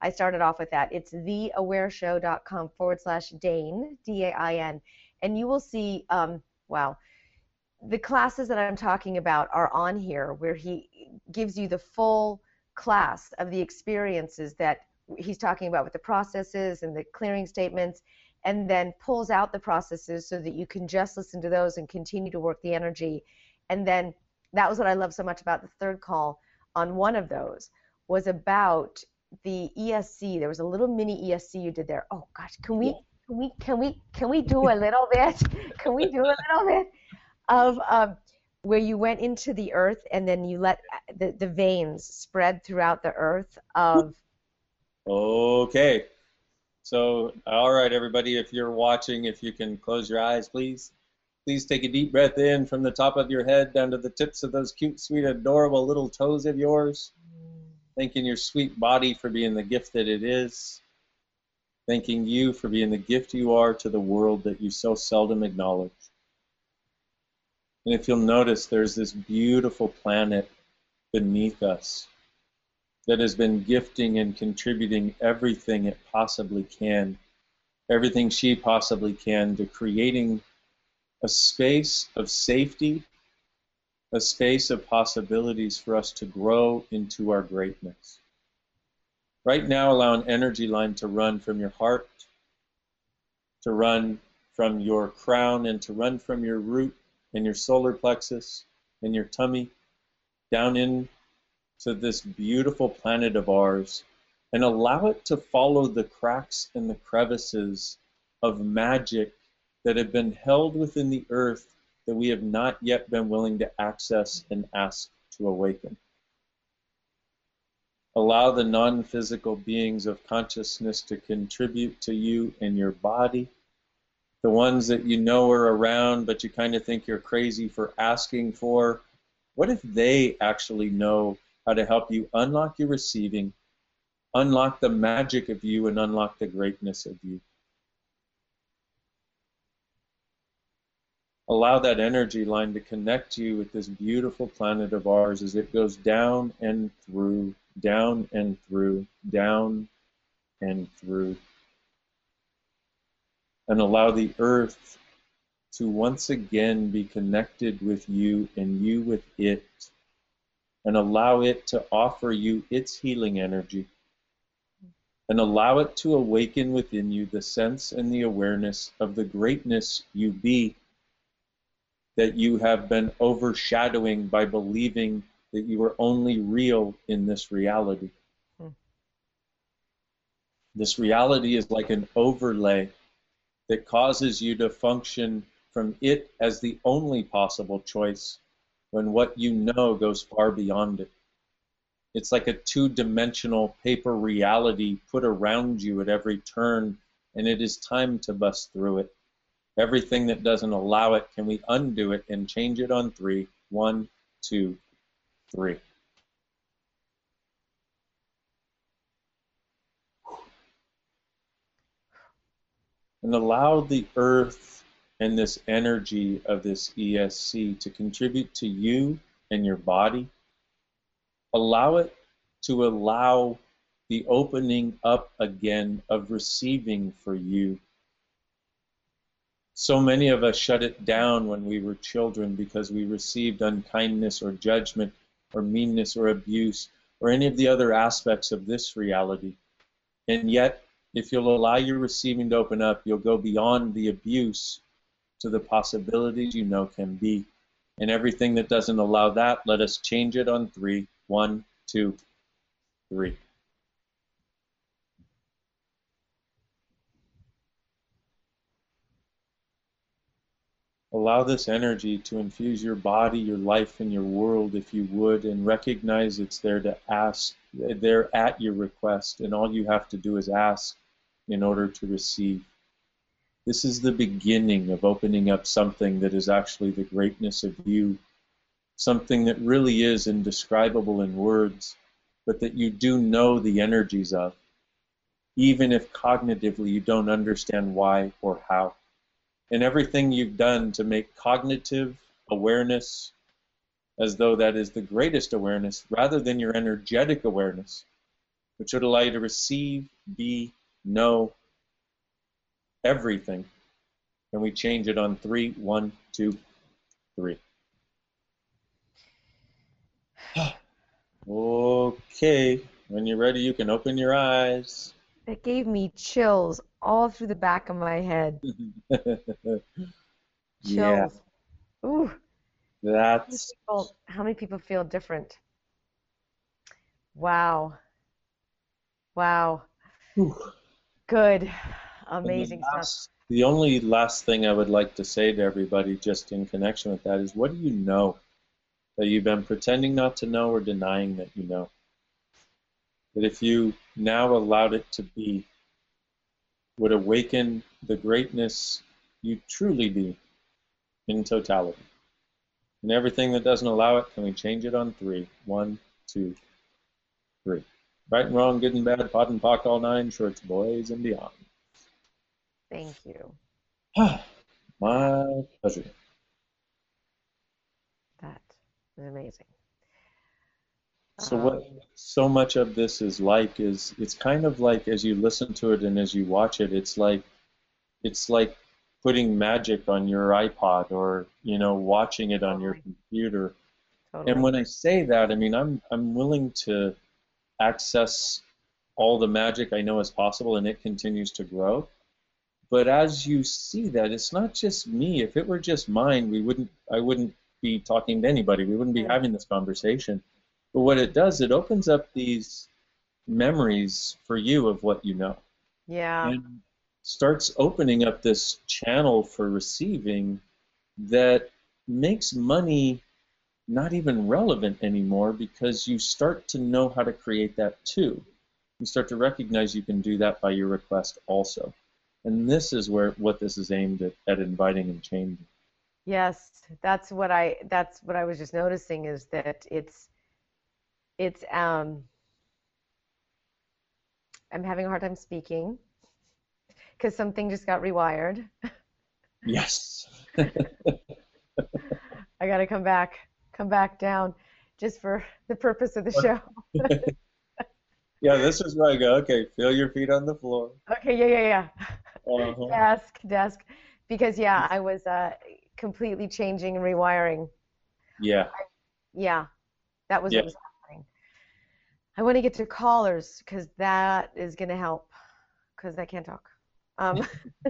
I started off with that. It's theawareshow.com forward slash Dain, D A I N. And you will see, um, wow, the classes that I'm talking about are on here, where he gives you the full class of the experiences that he's talking about with the processes and the clearing statements, and then pulls out the processes so that you can just listen to those and continue to work the energy. And then that was what I love so much about the third call on one of those, was about the E S C. There was a little mini E S C you did there. Oh gosh, can we can we can we can we do a little bit? Can we do a little bit of um, where you went into the earth and then you let the, the veins spread throughout the earth of. Okay. So, all right, everybody, if you're watching, if you can close your eyes, please. Please take a deep breath in from the top of your head down to the tips of those cute, sweet, adorable little toes of yours. Thanking your sweet body for being the gift that it is. Thanking you for being the gift you are to the world that you so seldom acknowledge. And if you'll notice, there's this beautiful planet beneath us that has been gifting and contributing everything it possibly can, everything she possibly can, to creating a space of safety, a space of possibilities for us to grow into our greatness. Right now, allow an energy line to run from your heart, to run from your crown, and to run from your root and your solar plexus and your tummy down in to this beautiful planet of ours, and allow it to follow the cracks and the crevices of magic that have been held within the earth that we have not yet been willing to access and ask to awaken. Allow the non-physical beings of consciousness to contribute to you and your body, the ones that you know are around but you kind of think you're crazy for asking for. What if they actually know how to help you unlock your receiving, unlock the magic of you, and unlock the greatness of you? Allow that energy line to connect you with this beautiful planet of ours as it goes down and through, down and through, down and through. And allow the earth to once again be connected with you and you with it. And allow it to offer you its healing energy. And allow it to awaken within you the sense and the awareness of the greatness you be, that you have been overshadowing by believing that you are only real in this reality. Hmm. This reality is like an overlay that causes you to function from it as the only possible choice, when what you know goes far beyond it. It's like a two-dimensional paper reality put around you at every turn, and it is time to bust through it. Everything that doesn't allow it, can we undo it and change it on three? One, two, three. And allow the earth and this energy of this E S C to contribute to you and your body. Allow it to allow the opening up again of receiving for you. So many of us shut it down when we were children because we received unkindness or judgment or meanness or abuse or any of the other aspects of this reality. And yet, if you'll allow your receiving to open up, you'll go beyond the abuse to the possibilities you know can be. And everything that doesn't allow that, let us change it on three. One, two, three. Allow this energy to infuse your body, your life, and your world, if you would, and recognize it's there to ask. They're at your request, and all you have to do is ask in order to receive. This is the beginning of opening up something that is actually the greatness of you, something that really is indescribable in words, but that you do know the energies of, even if cognitively you don't understand why or how. And everything you've done to make cognitive awareness as though that is the greatest awareness, rather than your energetic awareness, which would allow you to receive, be, know everything. And we change it on three. One, two, three. Okay. When you're ready, you can open your eyes. That gave me chills all through the back of my head. Yeah. Chills. Ooh. That's. How many people, how many people feel different? Wow. Wow. Whew. Good. And Amazing the stuff. last- The only last thing I would like to say to everybody, just in connection with that, is what do you know that you've been pretending not to know or denying that you know? That if you now allowed it to be, would awaken the greatness you truly be in totality. And everything that doesn't allow it, can we change it on three? One, two, three. Right and wrong, good and bad, pot and pock, all nine shorts, boys and beyond. Thank you. My pleasure. That was amazing. So Um, what so much of this is like is it's kind of like as you listen to it and as you watch it, it's like it's like putting magic on your iPod or you know watching it on your Totally. computer. Totally. And when I say that, I mean I'm I'm willing to access all the magic I know is possible, and it continues to grow. But as you see that, it's not just me. If it were just mine, we wouldn't. I wouldn't be talking to anybody. We wouldn't be Right. having this conversation. But what it does, it opens up these memories for you of what you know, Yeah. and starts opening up this channel for receiving that makes money not even relevant anymore because you start to know how to create that too. You start to recognize you can do that by your request also. And this is where what this is aimed at, at inviting and changing. Yes, that's what I that's what I was just noticing is that it's it's um I'm having a hard time speaking because something just got rewired. Yes. I got to come back, come back down just for the purpose of the show. Yeah, this is where I go, okay, feel your feet on the floor. Okay, yeah, yeah, yeah. Uh-huh. Desk, desk. Because yeah, I was uh completely changing and rewiring. Yeah. Yeah, that was Yeah. what was happening. I want to get to callers because that is going to help because I can't talk. Um,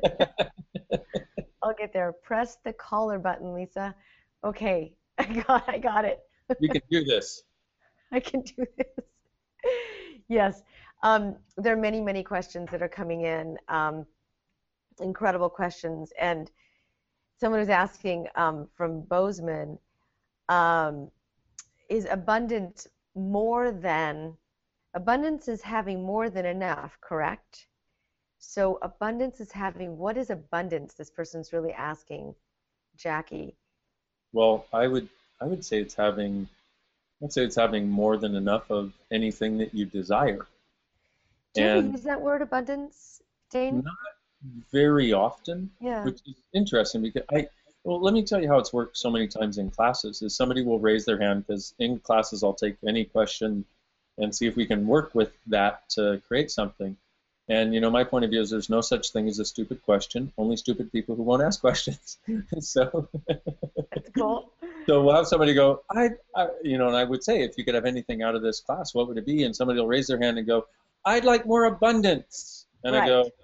I'll get there. Press the caller button, Lisa. Okay, I got, I got it. You can do this. I can do this. Yes, um, there are many, many questions that are coming in. Um, incredible questions, and someone was asking um, from Bozeman, um, is abundant more than, abundance is having more than enough, correct? So abundance is having, what is abundance? This person's really asking, Jackie. Well, I would I would say it's having I'd say it's having more than enough of anything that you desire. Do you And use that word abundance, Dane? not very often, Yeah. which is interesting because I well let me tell you how it's worked so many times in classes is somebody will raise their hand because in classes I'll take any question and see if we can work with that to create something. And you know my point of view is there's no such thing as a stupid question, only stupid people who won't ask questions. so That's cool. So we'll have somebody go, I, I, you know, and I would say, if you could have anything out of this class, what would it be? And somebody will raise their hand and go, I'd like more abundance. And I Right. go,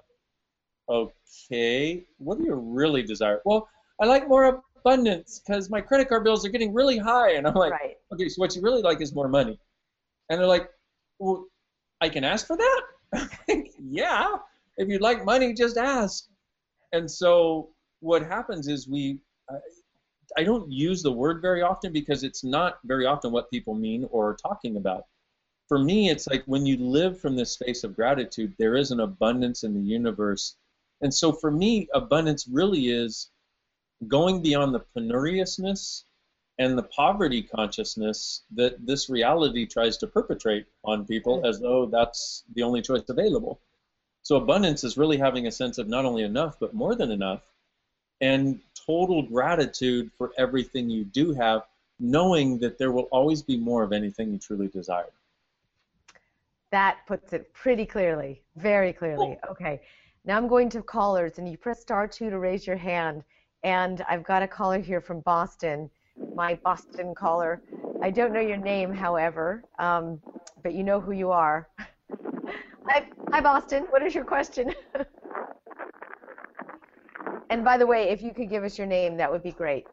okay, what do you really desire? Well, I like more abundance because my credit card bills are getting really high. And I'm like, Right. okay, so what you really like is more money. And they're like, well, I can ask for that? I'm like, yeah, if you'd like money, just ask. And so what happens is we, I, I don't use the word very often because it's not very often what people mean or are talking about. For me, it's like when you live from this space of gratitude, there is an abundance in the universe. And so for me, abundance really is going beyond the penuriousness and the poverty consciousness that this reality tries to perpetrate on people as though that's the only choice available. So abundance is really having a sense of not only enough, but more than enough, and total gratitude for everything you do have, knowing that there will always be more of anything you truly desire. That puts it pretty clearly, very clearly. Okay. Now I'm going to callers, and you press star two to raise your hand. And I've got a caller here from Boston, my Boston caller. I don't know your name, however, um, but you know who you are. Hi, hi, Boston. What is your question? And by the way, if you could give us your name, that would be great.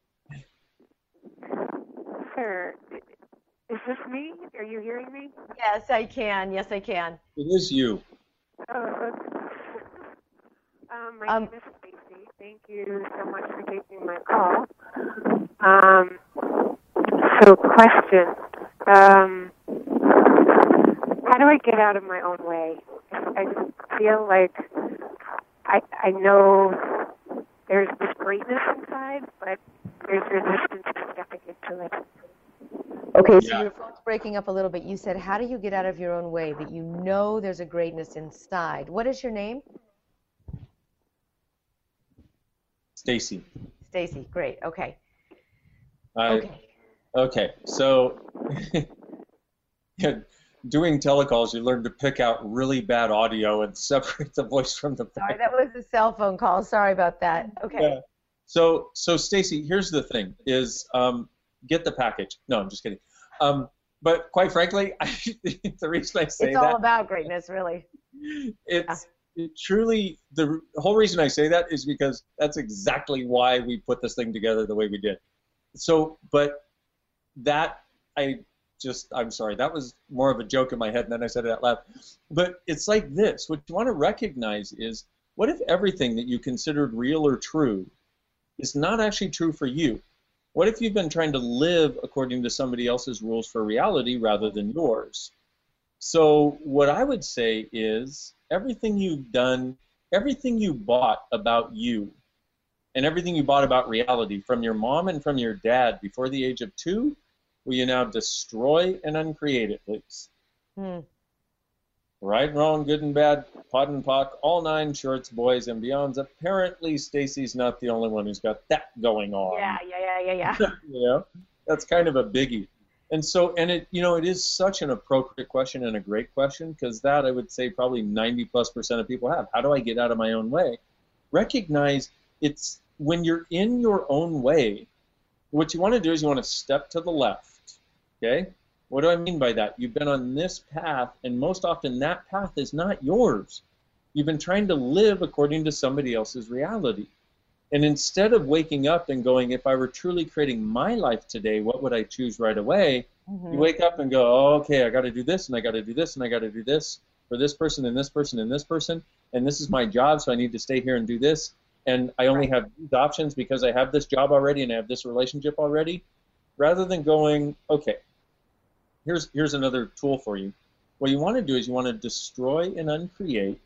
Sure. Is this me? Are you hearing me? Yes, I can. Yes, I can. It is you. Oh, okay. um, my Um, name is Stacy. Thank you so much for taking my call. Um, so, question. Um, how do I get out of my own way? I just feel like I, I know there's this greatness inside, but there's resistance to stepping into it. Okay, so Yeah. your phone's breaking up a little bit. You said, how do you get out of your own way? But you know there's a greatness inside. What is your name? Stacy. Stacy. Great. Okay. I, Okay. Okay, so doing telecalls, you learn to pick out really bad audio and separate the voice from the Sorry, voice. that was a cell phone call. Sorry about that. Okay. Yeah. So, so Stacy, here's the thing: is um, get the package. No, I'm just kidding. Um, but quite frankly, I, the reason I say It's that all about greatness, really. it's it truly the whole reason I say that is because that's exactly why we put this thing together the way we did. So, but that I just I'm sorry, that was more of a joke in my head, and then I said it out loud. But it's like this: what you want to recognize is, what if everything that you considered real or true is not actually true for you? What if you've been trying to live according to somebody else's rules for reality rather than yours? So what I would say is, everything you've done, everything you bought about you, and everything you bought about reality from your mom and from your dad before the age of two, will you now destroy and uncreate it, please? Hmm. Right and wrong, good and bad, pot and pock, all nine shorts, boys and beyonds. Apparently, Stacy's not the only one who's got that going on. Yeah, yeah, yeah, yeah, yeah. You know, that's kind of a biggie. And so, and it, you know, it is such an appropriate question and a great question, because that I would say probably ninety plus percent of people have. How do I get out of my own way? Recognize it's when you're in your own way, what you want to do is you want to step to the left, okay? What do I mean by that? You've been on this path, and most often that path is not yours. You've been trying to live according to somebody else's reality. And instead of waking up and going, if I were truly creating my life today, what would I choose right away? Mm-hmm. You wake up and go, oh, okay, I got to do this, and I got to do this, and I got to do this for this person, and this person, and this person, and this is my job, so I need to stay here and do this. And I only have these options because I have this job already and I have this relationship already. Rather than going, okay, here's here's another tool for you. What you want to do is you want to destroy and uncreate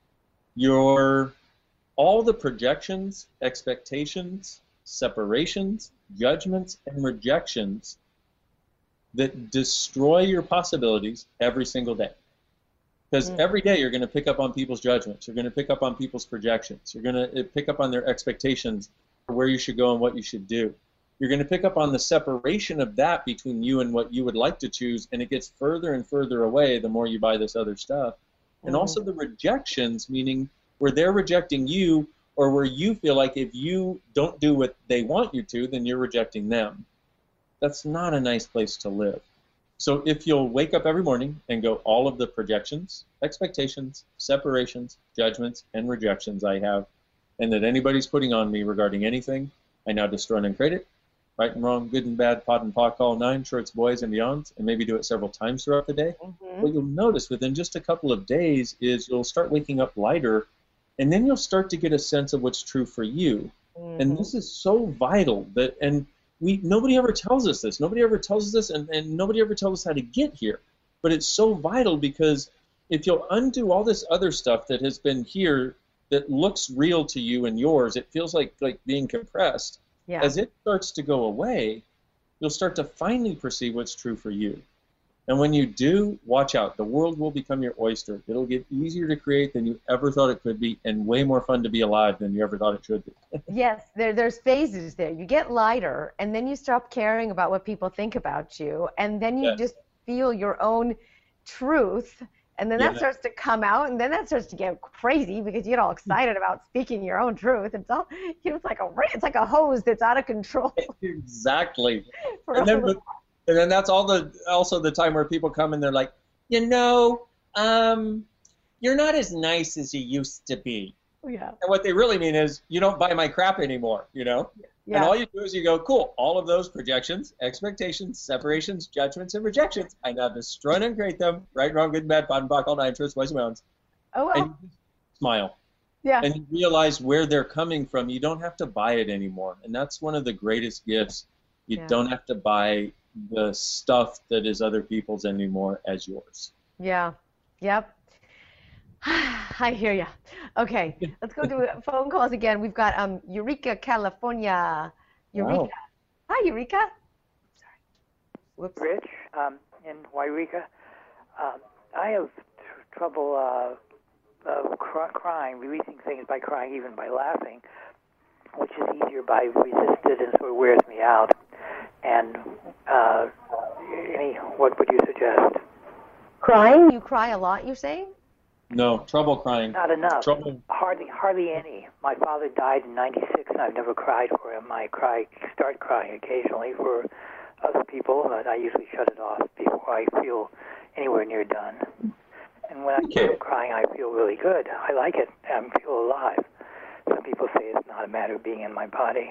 your all the projections, expectations, separations, judgments, and rejections that destroy your possibilities every single day. Because Mm. every day you're going to pick up on people's judgments. You're going to pick up on people's projections. You're going to pick up on their expectations for where you should go and what you should do. You're going to pick up on the separation of that between you and what you would like to choose, and it gets further and further away the more you buy this other stuff. And Mhm. also the rejections, meaning where they're rejecting you, or where you feel like if you don't do what they want you to, then you're rejecting them. That's not a nice place to live. So if you'll wake up every morning and go, all of the projections, expectations, separations, judgments, and rejections I have, and that anybody's putting on me regarding anything, I now destroy and uncreate it. Right and wrong, good and bad, pot and pock, all nine, shorts, boys, and beyonds, and maybe do it several times throughout the day. Mhm. What you'll notice within just a couple of days is you'll start waking up lighter, and then you'll start to get a sense of what's true for you. Mhm. And this is so vital that, and we nobody ever tells us this. Nobody ever tells us this, and, and nobody ever tells us how to get here. But it's so vital because if you'll undo all this other stuff that has been here that looks real to you and yours, it feels like like being compressed. Yeah. As it starts to go away, you'll start to finally perceive what's true for you. And when you do, watch out. The world will become your oyster. It'll get easier to create than you ever thought it could be, and way more fun to be alive than you ever thought it should be. Yes, there, there's phases there. You get lighter, and then you stop caring about what people think about you, and then you Yes. just feel your own truth, and then Yeah. that starts to come out, and then that starts to get crazy because you get all excited about speaking your own truth. It's all, you know, it's like a ra- it's like a hose that's out of control. Exactly. for And a then, little- and then that's all the also the time where people come and they're like, you know, um, you're not as nice as you used to be. yeah, And what they really mean is, you don't buy my crap anymore, you know? And yeah, all you do is you go, cool, all of those projections, expectations, separations, judgments, and rejections, I now destroy and uncreate them, right, wrong, good and bad, bottom, block, all nine, truths, boys, and mounds, oh well, and you just smile. yeah, And you realize where they're coming from. You don't have to buy it anymore. And that's one of the greatest gifts. You Yeah. don't have to buy the stuff that is other people's anymore as yours. yeah, yep. I hear ya. Okay, let's go to phone calls again. We've got um Eureka, California. Eureka. Wow. Hi, Eureka. Sorry. Whoops. Rich, um, in Wairika. Um, I have tr- trouble uh, uh, cr- crying, releasing things by crying, even by laughing, which is easier by resisted and sort of wears me out. And uh, any, what would you suggest? Crying? You cry a lot, you're saying? No, trouble crying. Not enough. Trouble. Hardly, hardly any. My father died in ninety-six, and I've never cried for him. I cry, start crying occasionally for other people, but I usually shut it off before I feel anywhere near done. And when I Okay. feel crying, I feel really good. I like it. I feel alive. Some people say it's not a matter of being in my body.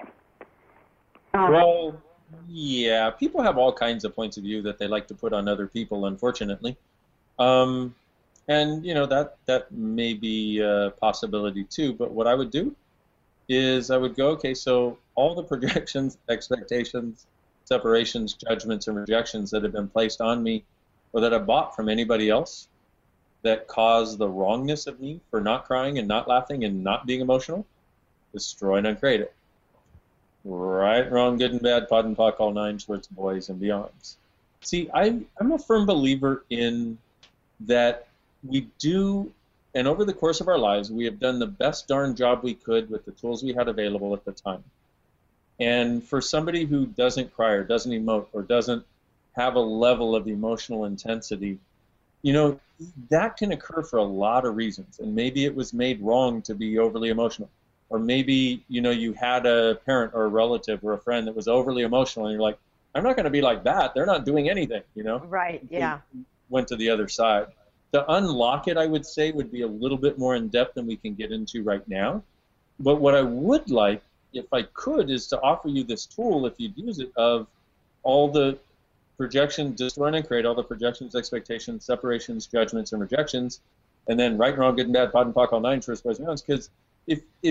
Well, yeah, people have all kinds of points of view that they like to put on other people, unfortunately. Um, and, you know, that, that may be a possibility too, but what I would do is I would go, okay, so all the projections, expectations, separations, judgments, and rejections that have been placed on me or that I bought from anybody else that cause the wrongness of me for not crying and not laughing and not being emotional, destroy and uncreate it. Right, wrong, good and bad, pod and pock, all nine, shorts, boys, and beyonds. See, I, I'm a firm believer in that we do, and over the course of our lives, we have done the best darn job we could with the tools we had available at the time. And for somebody who doesn't cry or doesn't emote or doesn't have a level of emotional intensity, you know, that can occur for a lot of reasons. And maybe it was made wrong to be overly emotional. Or maybe, you know, you had a parent or a relative or a friend that was overly emotional and you're like, I'm not going to be like that. They're not doing anything, you know? Right, yeah. Went to the other side. To unlock it, I would say, would be a little bit more in depth than we can get into right now. But what I would like, if I could, is to offer you this tool, if you'd use it, of all the projections, just run and create all the projections, expectations, separations, judgments, and rejections, and then right and wrong, good and bad, pod and pock, all nine, truths, boys, and mounds. Because if if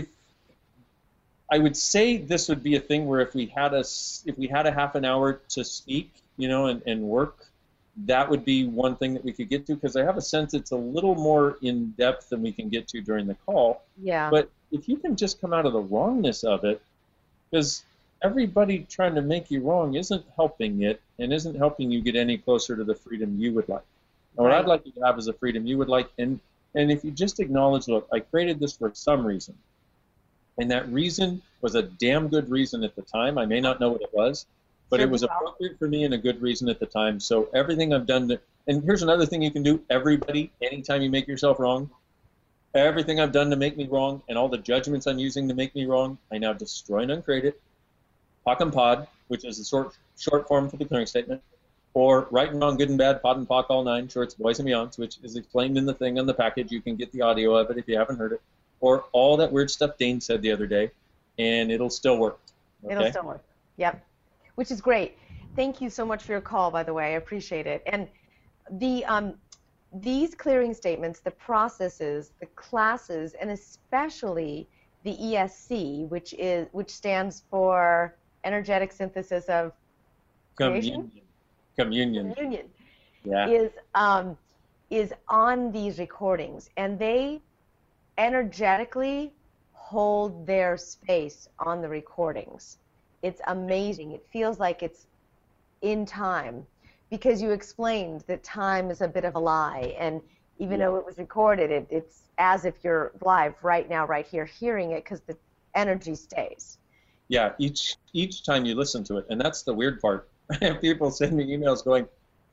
I would say this would be a thing where if we had a if we had a half an hour to speak, you know, and, and work, that would be one thing that we could get to, because I have a sense it's a little more in depth than we can get to during the call. Yeah. But if you can just come out of the wrongness of it, because everybody trying to make you wrong isn't helping it and isn't helping you get any closer to the freedom you would like. And what Right. I'd like you to have is a freedom you would like, and and if you just acknowledge, look, I created this for some reason, and that reason was a damn good reason at the time. I may not know what it was, but it was appropriate for me and a good reason at the time. So everything I've done to, and here's another thing you can do, everybody, anytime you make yourself wrong, everything I've done to make me wrong and all the judgments I'm using to make me wrong, I now destroy and uncreate it. Pock and pod, which is the short, short form for the clearing statement, or right and wrong, good and bad, pod and pock, all nine, shorts, boys and beyonds, which is explained in the thing on the package. You can get the audio of it if you haven't heard it, or all that weird stuff Dane said the other day, and it'll still work. Okay? It'll still work. Yep. Which is great. Thank you so much for your call, by the way. I appreciate it. And the um, these clearing statements, the processes, the classes, and especially the E S C, which is which stands for Energetic Synthesis of Creation? Communion. Communion. Communion, Yeah. is um, is on these recordings, and they energetically hold their space on the recordings. It's amazing. It feels like it's in time, because you explained that time is a bit of a lie, and even Yeah. though it was recorded, it, it's as if you're live right now, right here, hearing it, because the energy stays. Yeah, each each time you listen to it, and that's the weird part. I have people send me emails going,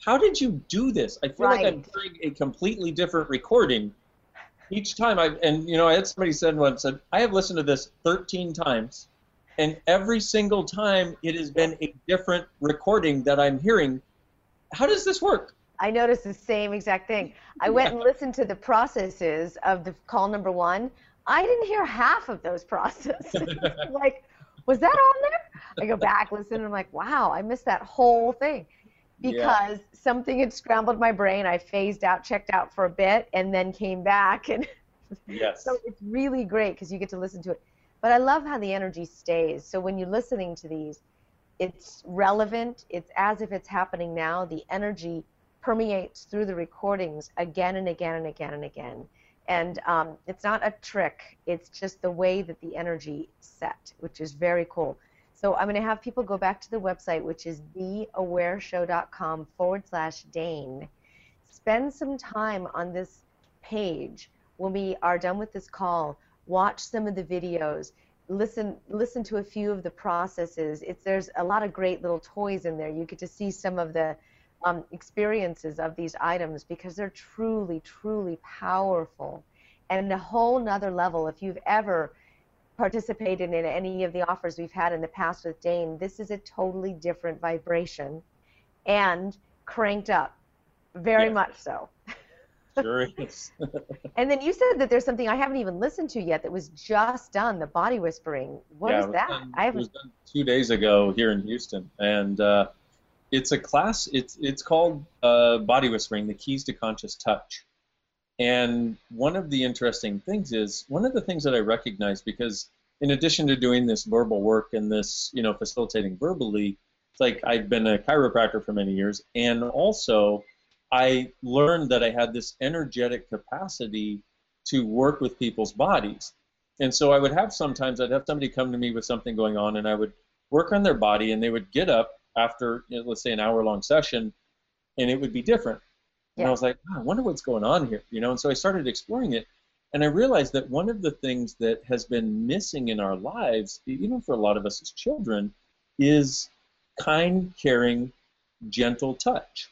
how did you do this? I feel Right. like I'm hearing a completely different recording each time. I and you know, I had somebody said once, said, I have listened to this thirteen times, and every single time it has been a different recording that I'm hearing. How does this work? I noticed the same exact thing. I went and listened to the processes of the call number one. I didn't hear half of those processes. Like, was that on there? I go back, listen, and I'm like, wow, I missed that whole thing. Because yeah. something had scrambled my brain. I phased out, checked out for a bit, and then came back. And yes. So it's really great because you get to listen to it. But I love how the energy stays. So when you're listening to these, it's relevant. It's as if it's happening now. The energy permeates through the recordings again and again and again and again. And um, it's not a trick. It's just the way that the energy set, which is very cool. So I'm going to have people go back to the website, which is theawareshow.com forward slash Dane. Spend some time on this page when we are done with this call. Watch some of the videos. Listen listen to a few of the processes. It's, there's a lot of great little toys in there. You get to see some of the um, experiences of these items because they're truly, truly powerful. And a whole nother level, if you've ever participated in any of the offers we've had in the past with Dane, this is a totally different vibration and cranked up, very yeah. much so. Sure is. And then you said that there's something I haven't even listened to yet that was just done, the body whispering. What yeah, is that? Done, I haven't. It was done two days ago here in Houston, and uh, it's a class. It's it's called uh, Body Whispering: The Keys to Conscious Touch. And one of the interesting things is, one of the things that I recognize, because in addition to doing this verbal work and this, you know, facilitating verbally, it's like I've been a chiropractor for many years, and also I learned that I had this energetic capacity to work with people's bodies. And so I would have sometimes, I'd have somebody come to me with something going on, and I would work on their body, and they would get up after, you know, let's say, an hour-long session, and it would be different. And Yeah. I was like, oh, I wonder what's going on here, you know. And so I started exploring it, and I realized that one of the things that has been missing in our lives, even for a lot of us as children, is kind, caring, gentle touch.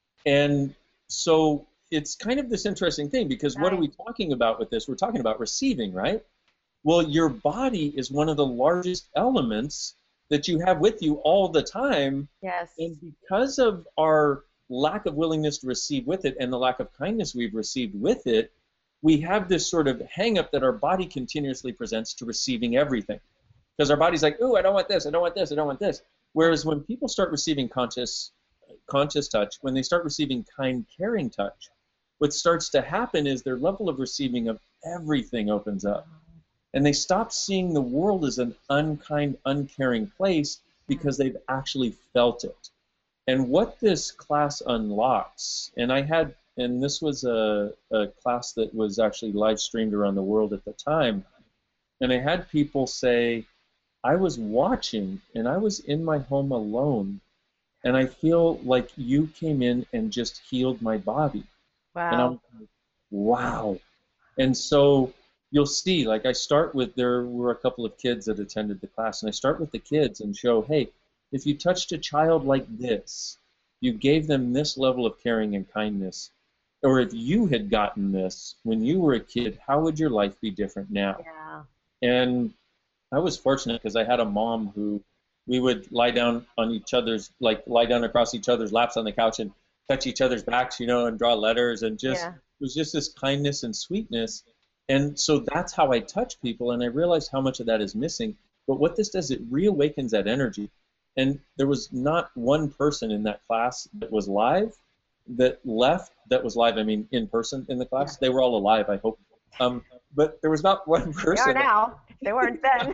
And so it's kind of this interesting thing, because what are we talking about with this? We're talking about receiving, right? Well, your body is one of the largest elements that you have with you all the time. Yes. And because of our lack of willingness to receive with it and the lack of kindness we've received with it, we have this sort of hang-up that our body continuously presents to receiving everything. Because our body's like, ooh, I don't want this, I don't want this, I don't want this. Whereas when people start receiving conscious, conscious touch, when they start receiving kind, caring touch, what starts to happen is their level of receiving of everything opens up. And they stop seeing the world as an unkind, uncaring place because they've actually felt it. And what this class unlocks, and I had, and this was a, a class that was actually live streamed around the world at the time, and I had people say, I was watching and I was in my home alone, and I feel like you came in and just healed my body. Wow. And I'm like, wow. And so you'll see, like I start with, there were a couple of kids that attended the class, and I start with the kids and show, hey, if you touched a child like this, you gave them this level of caring and kindness, or if you had gotten this when you were a kid, how would your life be different now? Yeah. And I was fortunate because I had a mom who we would lie down on each other's, like lie down across each other's laps on the couch and touch each other's backs, you know, and draw letters, and just, Yeah. it was just this kindness and sweetness. And so that's how I touch people, and I realized how much of that is missing. But what this does, it reawakens that energy. And there was not one person in that class that was live, that left, that was live, I mean, in person in the class. Yeah. They were all alive, I hope. Um, but there was not one person. They are now. They weren't then.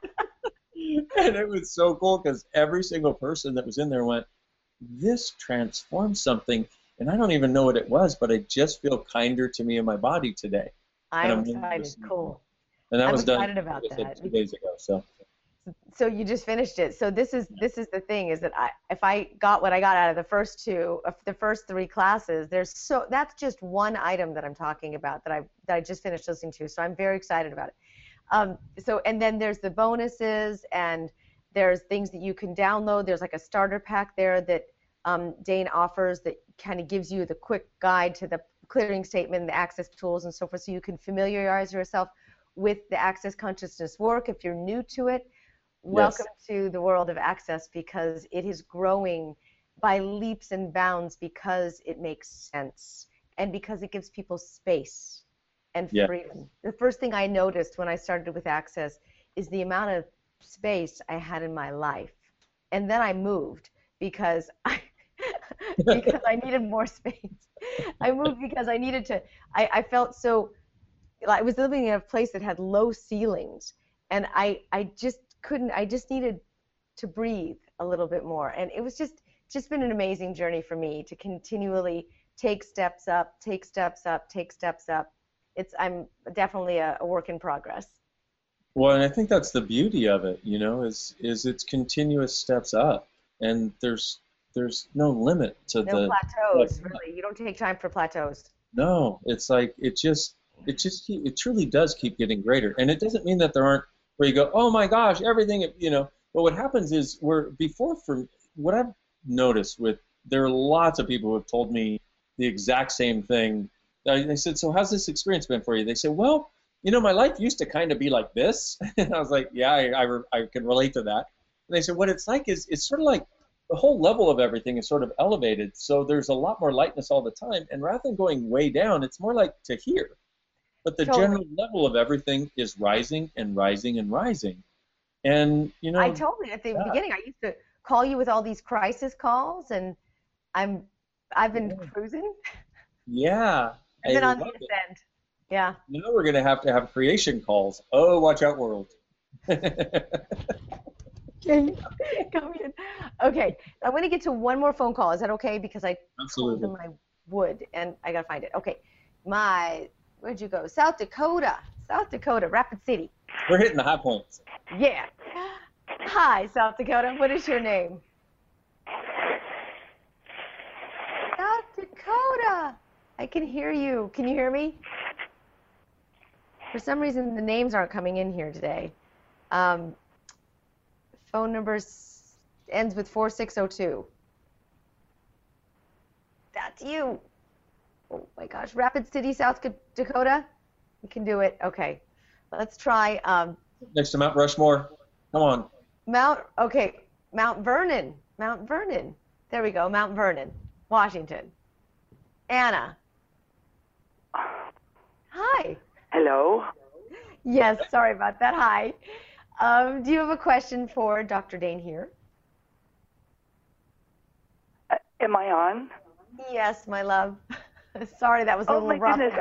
And it was so cool because every single person that was in there went, this transformed something, and I don't even know what it was, but I just feel kinder to me and my body today. I'm And I'm excited. Cool. And that I'm was done excited about like I said, that. two days ago. So. So you just finished it. So this is this is the thing, is that I, if I got what I got out of the first two, of the first three classes, there's so that's just one item that I'm talking about that I that I just finished listening to. So I'm very excited about it. Um, so and then there's the bonuses, and there's things that you can download. There's like a starter pack there that um, Dane offers that kind of gives you the quick guide to the clearing statement, the access tools, and so forth, so you can familiarize yourself with the Access Consciousness work. If you're new to it, welcome yes. to the world of Access, because it is growing by leaps and bounds because it makes sense and because it gives people space and yeah. freedom. The first thing I noticed when I started with Access is the amount of space I had in my life. And then I moved because I because I needed more space. I moved because I needed to, I, I felt so, I was living in a place that had low ceilings, and I, I just couldn't, I just needed to breathe a little bit more. And it was just, just been an amazing journey for me to continually take steps up, take steps up, take steps up. It's, I'm definitely a, a work in progress. Well, and I think that's the beauty of it, you know, is, is it's continuous steps up, and there's, there's no limit to no the plateaus. Like, really, you don't take time for plateaus. No, it's like it just it just keep, it truly does keep getting greater, and it doesn't mean that there aren't where you go, oh my gosh, everything, you know. But what happens is we're before for what I've noticed with there are lots of people who have told me the exact same thing. I, I said, so how's this experience been for you? They said, well, you know, my life used to kind of be like this, and I was like, yeah, I I, I can relate to that. And they said, what it's like is it's sort of like the whole level of everything is sort of elevated, so there's a lot more lightness all the time, and rather than going way down, it's more like to here. But the totally. general level of everything is rising and rising and rising. And, you know... I totally, at the yeah. beginning, I used to call you with all these crisis calls, and I'm, I've been yeah. cruising. Yeah. I've been on the ascent. Yeah. Now we're going to have to have creation calls. Oh, watch out, world. Okay, come in. Okay, I'm going to get to one more phone call. Is that okay? Because I Absolutely. called in my wood, and I got to find it. Okay, my, where'd you go? South Dakota. South Dakota, Rapid City. We're hitting the high points. Yeah. Hi, South Dakota. What is your name? South Dakota. I can hear you. Can you hear me? For some reason, the names aren't coming in here today. Um, phone number ends with four six zero two. That's you. Oh my gosh. Rapid City, South Dakota? You can do it. Okay. Let's try. Um, Next to Mount Rushmore. Come on. Mount, okay. Mount Vernon. Mount Vernon. There we go. Mount Vernon, Washington. Anna. Hi. Hello. Yes, sorry about that. Hi. Um, do you have a question for Doctor Dane here? Uh, am I on? Yes, my love. Sorry, that was a oh little my rough. Goodness,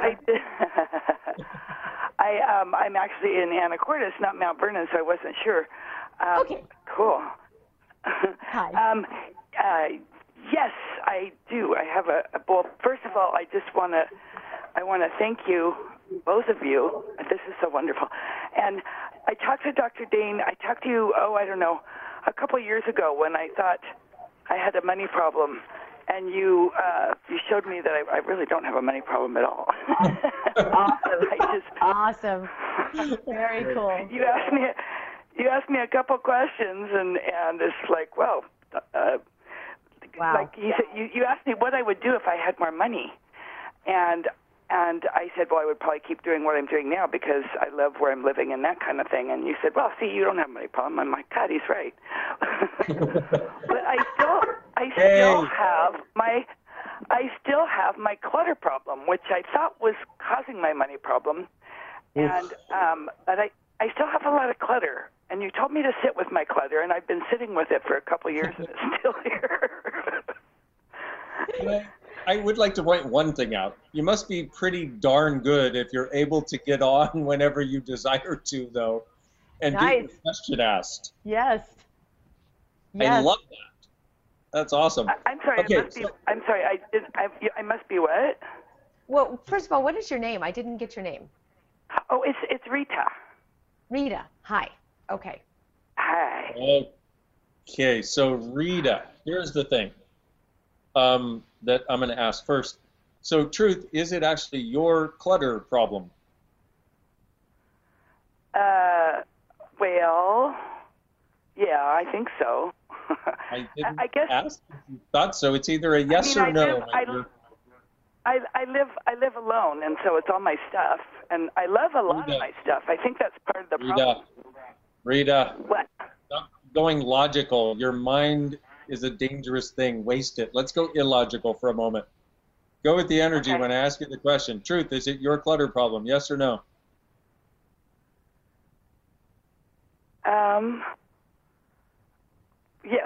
I, I um, I'm actually in Anacortes, not Mount Vernon, so I wasn't sure. Um, okay. Cool. Hi. um, uh, yes, I do. I have a, a well. First of all, I just want to I want to thank you, both of you. This is so wonderful. And I talked to Doctor Dane. I talked to you, oh, I don't know, a couple of years ago when I thought I had a money problem. And you uh, you showed me that I, I really don't have a money problem at all. Awesome. I just, awesome. Very cool. You asked me you asked me a couple questions, and, and it's like, well, uh, wow. like you, said, you you asked me what I would do if I had more money, and and I said, well, I would probably keep doing what I'm doing now because I love where I'm living and that kind of thing. And you said, well, see, you don't have a money problem. I'm like, God, he's right. But I still. I still hey. have my I still have my clutter problem, which I thought was causing my money problem. Oof. And um, but I, I still have a lot of clutter. And you told me to sit with my clutter, and I've been sitting with it for a couple of years, and it's still here. You know, I would like to point one thing out. You must be pretty darn good if you're able to get on whenever you desire to, though, and nice. get your question asked. Yes. I yes. love that. That's awesome. I, I'm sorry. Okay, I must be, I'm sorry. I, did, I I must be what? Well, first of all, what is your name? I didn't get your name. Oh, it's it's Rita. Rita. Hi. Okay. Hi. Okay, so Rita, here's the thing um, that I'm going to ask first. So, Truth, is it actually your clutter problem? Uh, well, yeah, I think so. I didn't I guess, ask if you thought so. It's either a yes I mean, or I no. live, I, I, I live I live alone, and so it's all my stuff, and I love a lot Rita. of my stuff. I think that's part of the Rita, problem. Rita, What? stop going logical. Your mind is a dangerous thing. Waste it. Let's go illogical for a moment. Go with the energy Okay. when I ask you the question. Truth, is it your clutter problem? Yes or no? Um. Yes.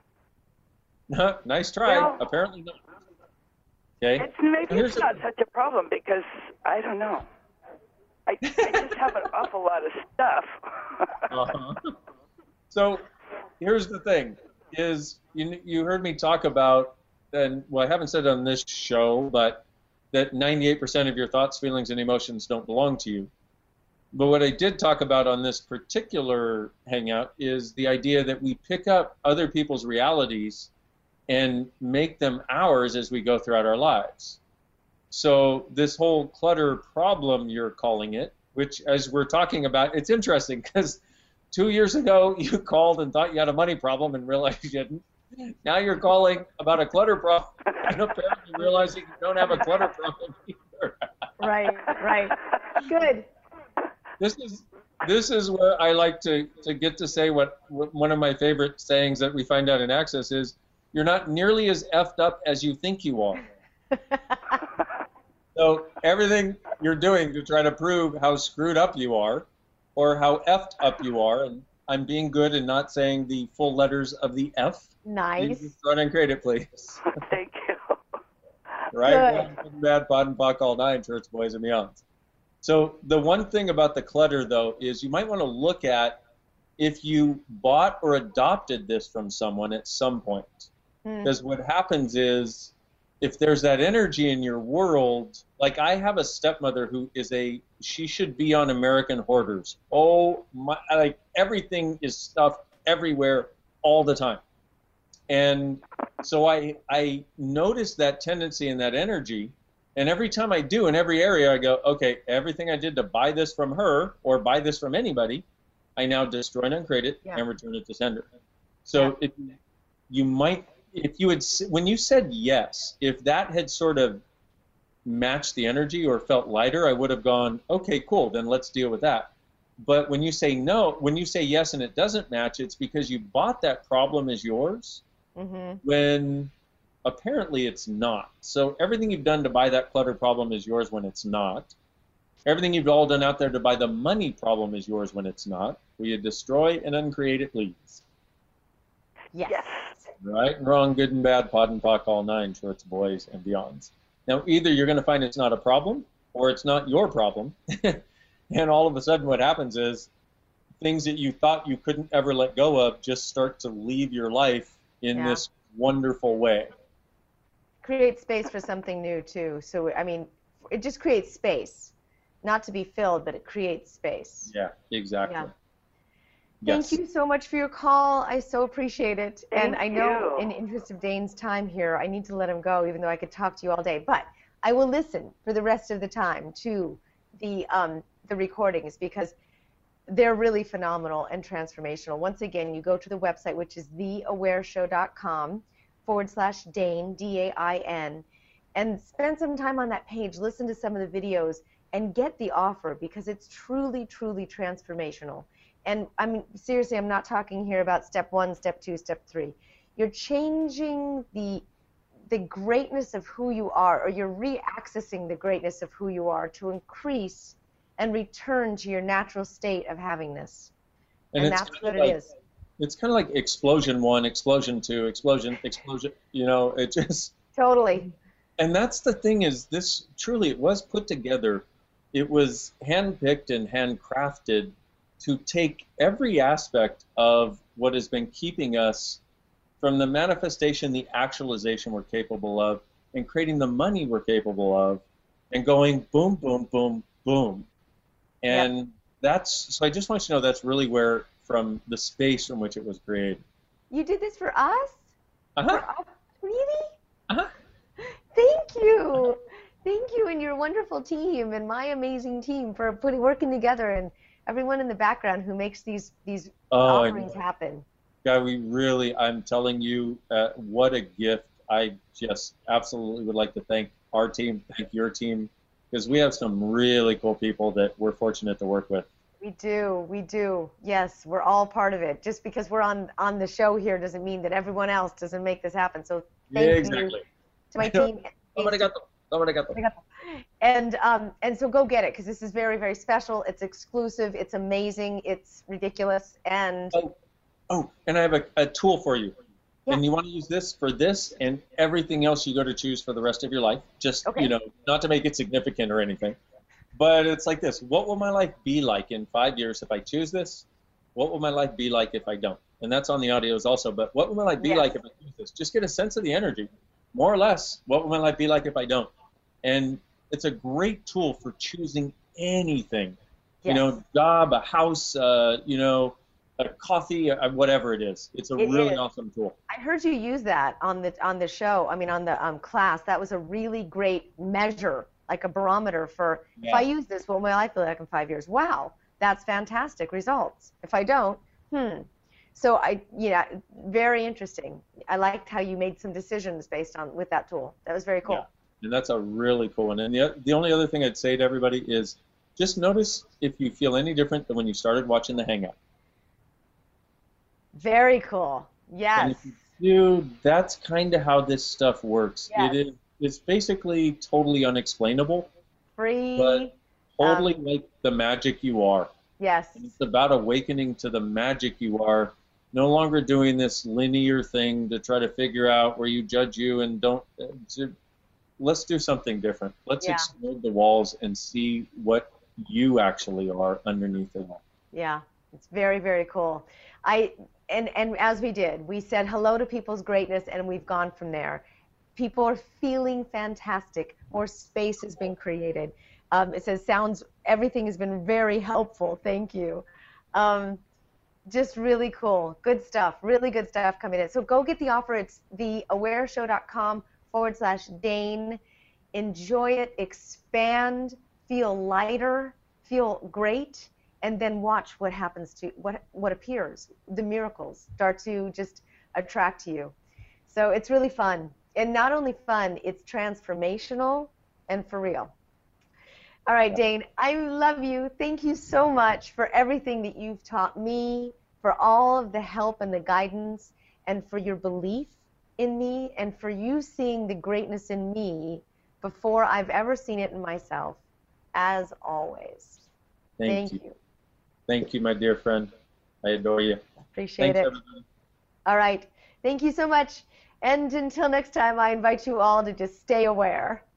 Nice try. Well- Apparently not. Okay. It's maybe Here's it's the- not such a problem because I don't know. I, I just have an awful lot of stuff. Uh-huh. So here's the thing: is you you heard me talk about, and well, I haven't said it on this show, but that ninety-eight percent of your thoughts, feelings, and emotions don't belong to you. But what I did talk about on this particular hangout is the idea that we pick up other people's realities and make them ours as we go throughout our lives. So this whole clutter problem, you're calling it, which as we're talking about, it's interesting because two years ago you called and thought you had a money problem and realized you didn't. Now you're calling about a clutter problem and apparently realizing you don't have a clutter problem either. Right, right. Good. This is this is where I like to, to get to say what, what one of my favorite sayings that we find out in Access is, you're not nearly as effed up as you think you are. So everything you're doing to try to prove how screwed up you are or how effed up you are, and I'm being good and not saying the full letters of the F. Nice. You Run and create it, please. Thank you. Right? Good. Bad, pod, and buck, all nine, church boys and beyonds. So the one thing about the clutter, though, is you might want to look at if you bought or adopted this from someone at some point. Because what happens is, if there's that energy in your world, like I have a stepmother who is a, she should be on American Hoarders. Oh my, like everything is stuffed everywhere all the time. And so I, I notice that tendency and that energy, and every time I do in every area, I go, okay, everything I did to buy this from her or buy this from anybody, I now destroy and uncreate it Yeah. and return it to sender. So it, you might, if you had, when you said yes, if that had sort of matched the energy or felt lighter, I would have gone, okay, cool, then let's deal with that. But when you say no, when you say yes and it doesn't match, it's because you bought that problem as yours Mm-hmm. when apparently it's not. So everything you've done to buy that clutter problem is yours when it's not. Everything you've all done out there to buy the money problem is yours when it's not. Will you destroy and uncreate it, please? Yes. Yes. Right and wrong, good and bad, pod and pock, all nine, shorts, boys, and beyonds. Now, either you're going to find it's not a problem, or it's not your problem, and all of a sudden what happens is things that you thought you couldn't ever let go of just start to leave your life in Yeah. this wonderful way. Create space for something new, too. So, I mean, it just creates space. Not to be filled, but it creates space. Yeah, exactly. Yeah. Yes. Thank you so much for your call. I so appreciate it. and Thank I know you. in the interest of Dane's time here, I need to let him go, even though I could talk to you all day. But I will listen for the rest of the time to the um, the recordings because they're really phenomenal and transformational. Once again, you go to the website, which is theawareshow.com forward slash Dane, D A I N, and spend some time on that page, listen to some of the videos, and get the offer because it's truly, truly transformational. And I mean, seriously, I'm not talking here about step one, step two, step three. You're changing the the greatness of who you are, or you're re-accessing the greatness of who you are to increase and return to your natural state of havingness. And, And it's that's kind what of it like- is. It's kind of like explosion one, explosion two, explosion, explosion, you know, it just, Totally. and that's the thing is this truly, it was put together, it was handpicked and handcrafted to take every aspect of what has been keeping us from the manifestation, the actualization we're capable of, and creating the money we're capable of, and going boom, boom, boom, boom. And that's, so I just want you to know that's really where, from the space from which it was created. You did this for us? Uh-huh. For us? Really? Uh-huh. Thank you. Thank you and your wonderful team and my amazing team for putting working together and everyone in the background who makes these these Oh, I offerings know. happen. Guy, we really, I'm telling you, uh, what a gift. I just absolutely would like to thank our team, thank your team, because we have some really cool people that we're fortunate to work with. We do, we do. Yes, we're all part of it. Just because we're on on the show here doesn't mean that everyone else doesn't make this happen. So thank Yeah, exactly. you to my team. Somebody got them. Somebody got them. And um, and so go get it, because this is very, very special. It's exclusive. It's amazing. It's ridiculous. And Oh, oh and I have a, a tool for you. Yeah. And you want to use this for this and everything else you go to choose for the rest of your life. Just, Okay. you know, not to make it significant or anything. But it's like this. What will my life be like in five years if I choose this? What will my life be like if I don't? And that's on the audios also. But what will my life be Yes. like if I choose this? Just get a sense of the energy. More or less, what will my life be like if I don't? And it's a great tool for choosing anything. You Yes. know, job, a house, uh, you know, a coffee, uh, whatever it is. It's a It really is. awesome tool. I heard you use that on the on the show. I mean, on the um, class. That was a really great measure, like a barometer for if Yeah. I use this, what will my life be like in five years? Wow, that's fantastic results. If I don't, hmm. So I, yeah, very interesting. I liked how you made some decisions based on with that tool. That was very cool. Yeah. And that's a really cool one. And the, the only other thing I'd say to everybody is just notice if you feel any different than when you started watching the Hangout. Very cool. And Yes. if you do, that's kind of how this stuff works. Yes. It is it's basically totally unexplainable, Free. but totally like the magic you are. Yes. And it's about awakening to the magic you are, no longer doing this linear thing to try to figure out where you judge you and don't. uh, to- Let's do something different. Let's Yeah. explode the walls and see what you actually are underneath it all. Yeah, it's very, very cool. I and and as we did, we said hello to people's greatness, and we've gone from there. People are feeling fantastic. More space has been created. Um, it says sounds. Everything has been very helpful. Thank you. Um, just really cool. Good stuff. Really good stuff coming in. So go get the offer. It's the aware show dot com forward slash Dane. Enjoy it. Expand. Feel lighter. Feel great. And then watch what happens to what what appears. The miracles start to just attract to you. So it's really fun. And not only fun, it's transformational and for real. All right, Dane, I love you. Thank you so much for everything that you've taught me, for all of the help and the guidance, and for your belief in me, and for you seeing the greatness in me before I've ever seen it in myself, as always. Thank, Thank you. you. Thank you, my dear friend. I adore you. Appreciate Thanks, it. everybody. All right. Thank you so much. And until next time, I invite you all to just stay aware.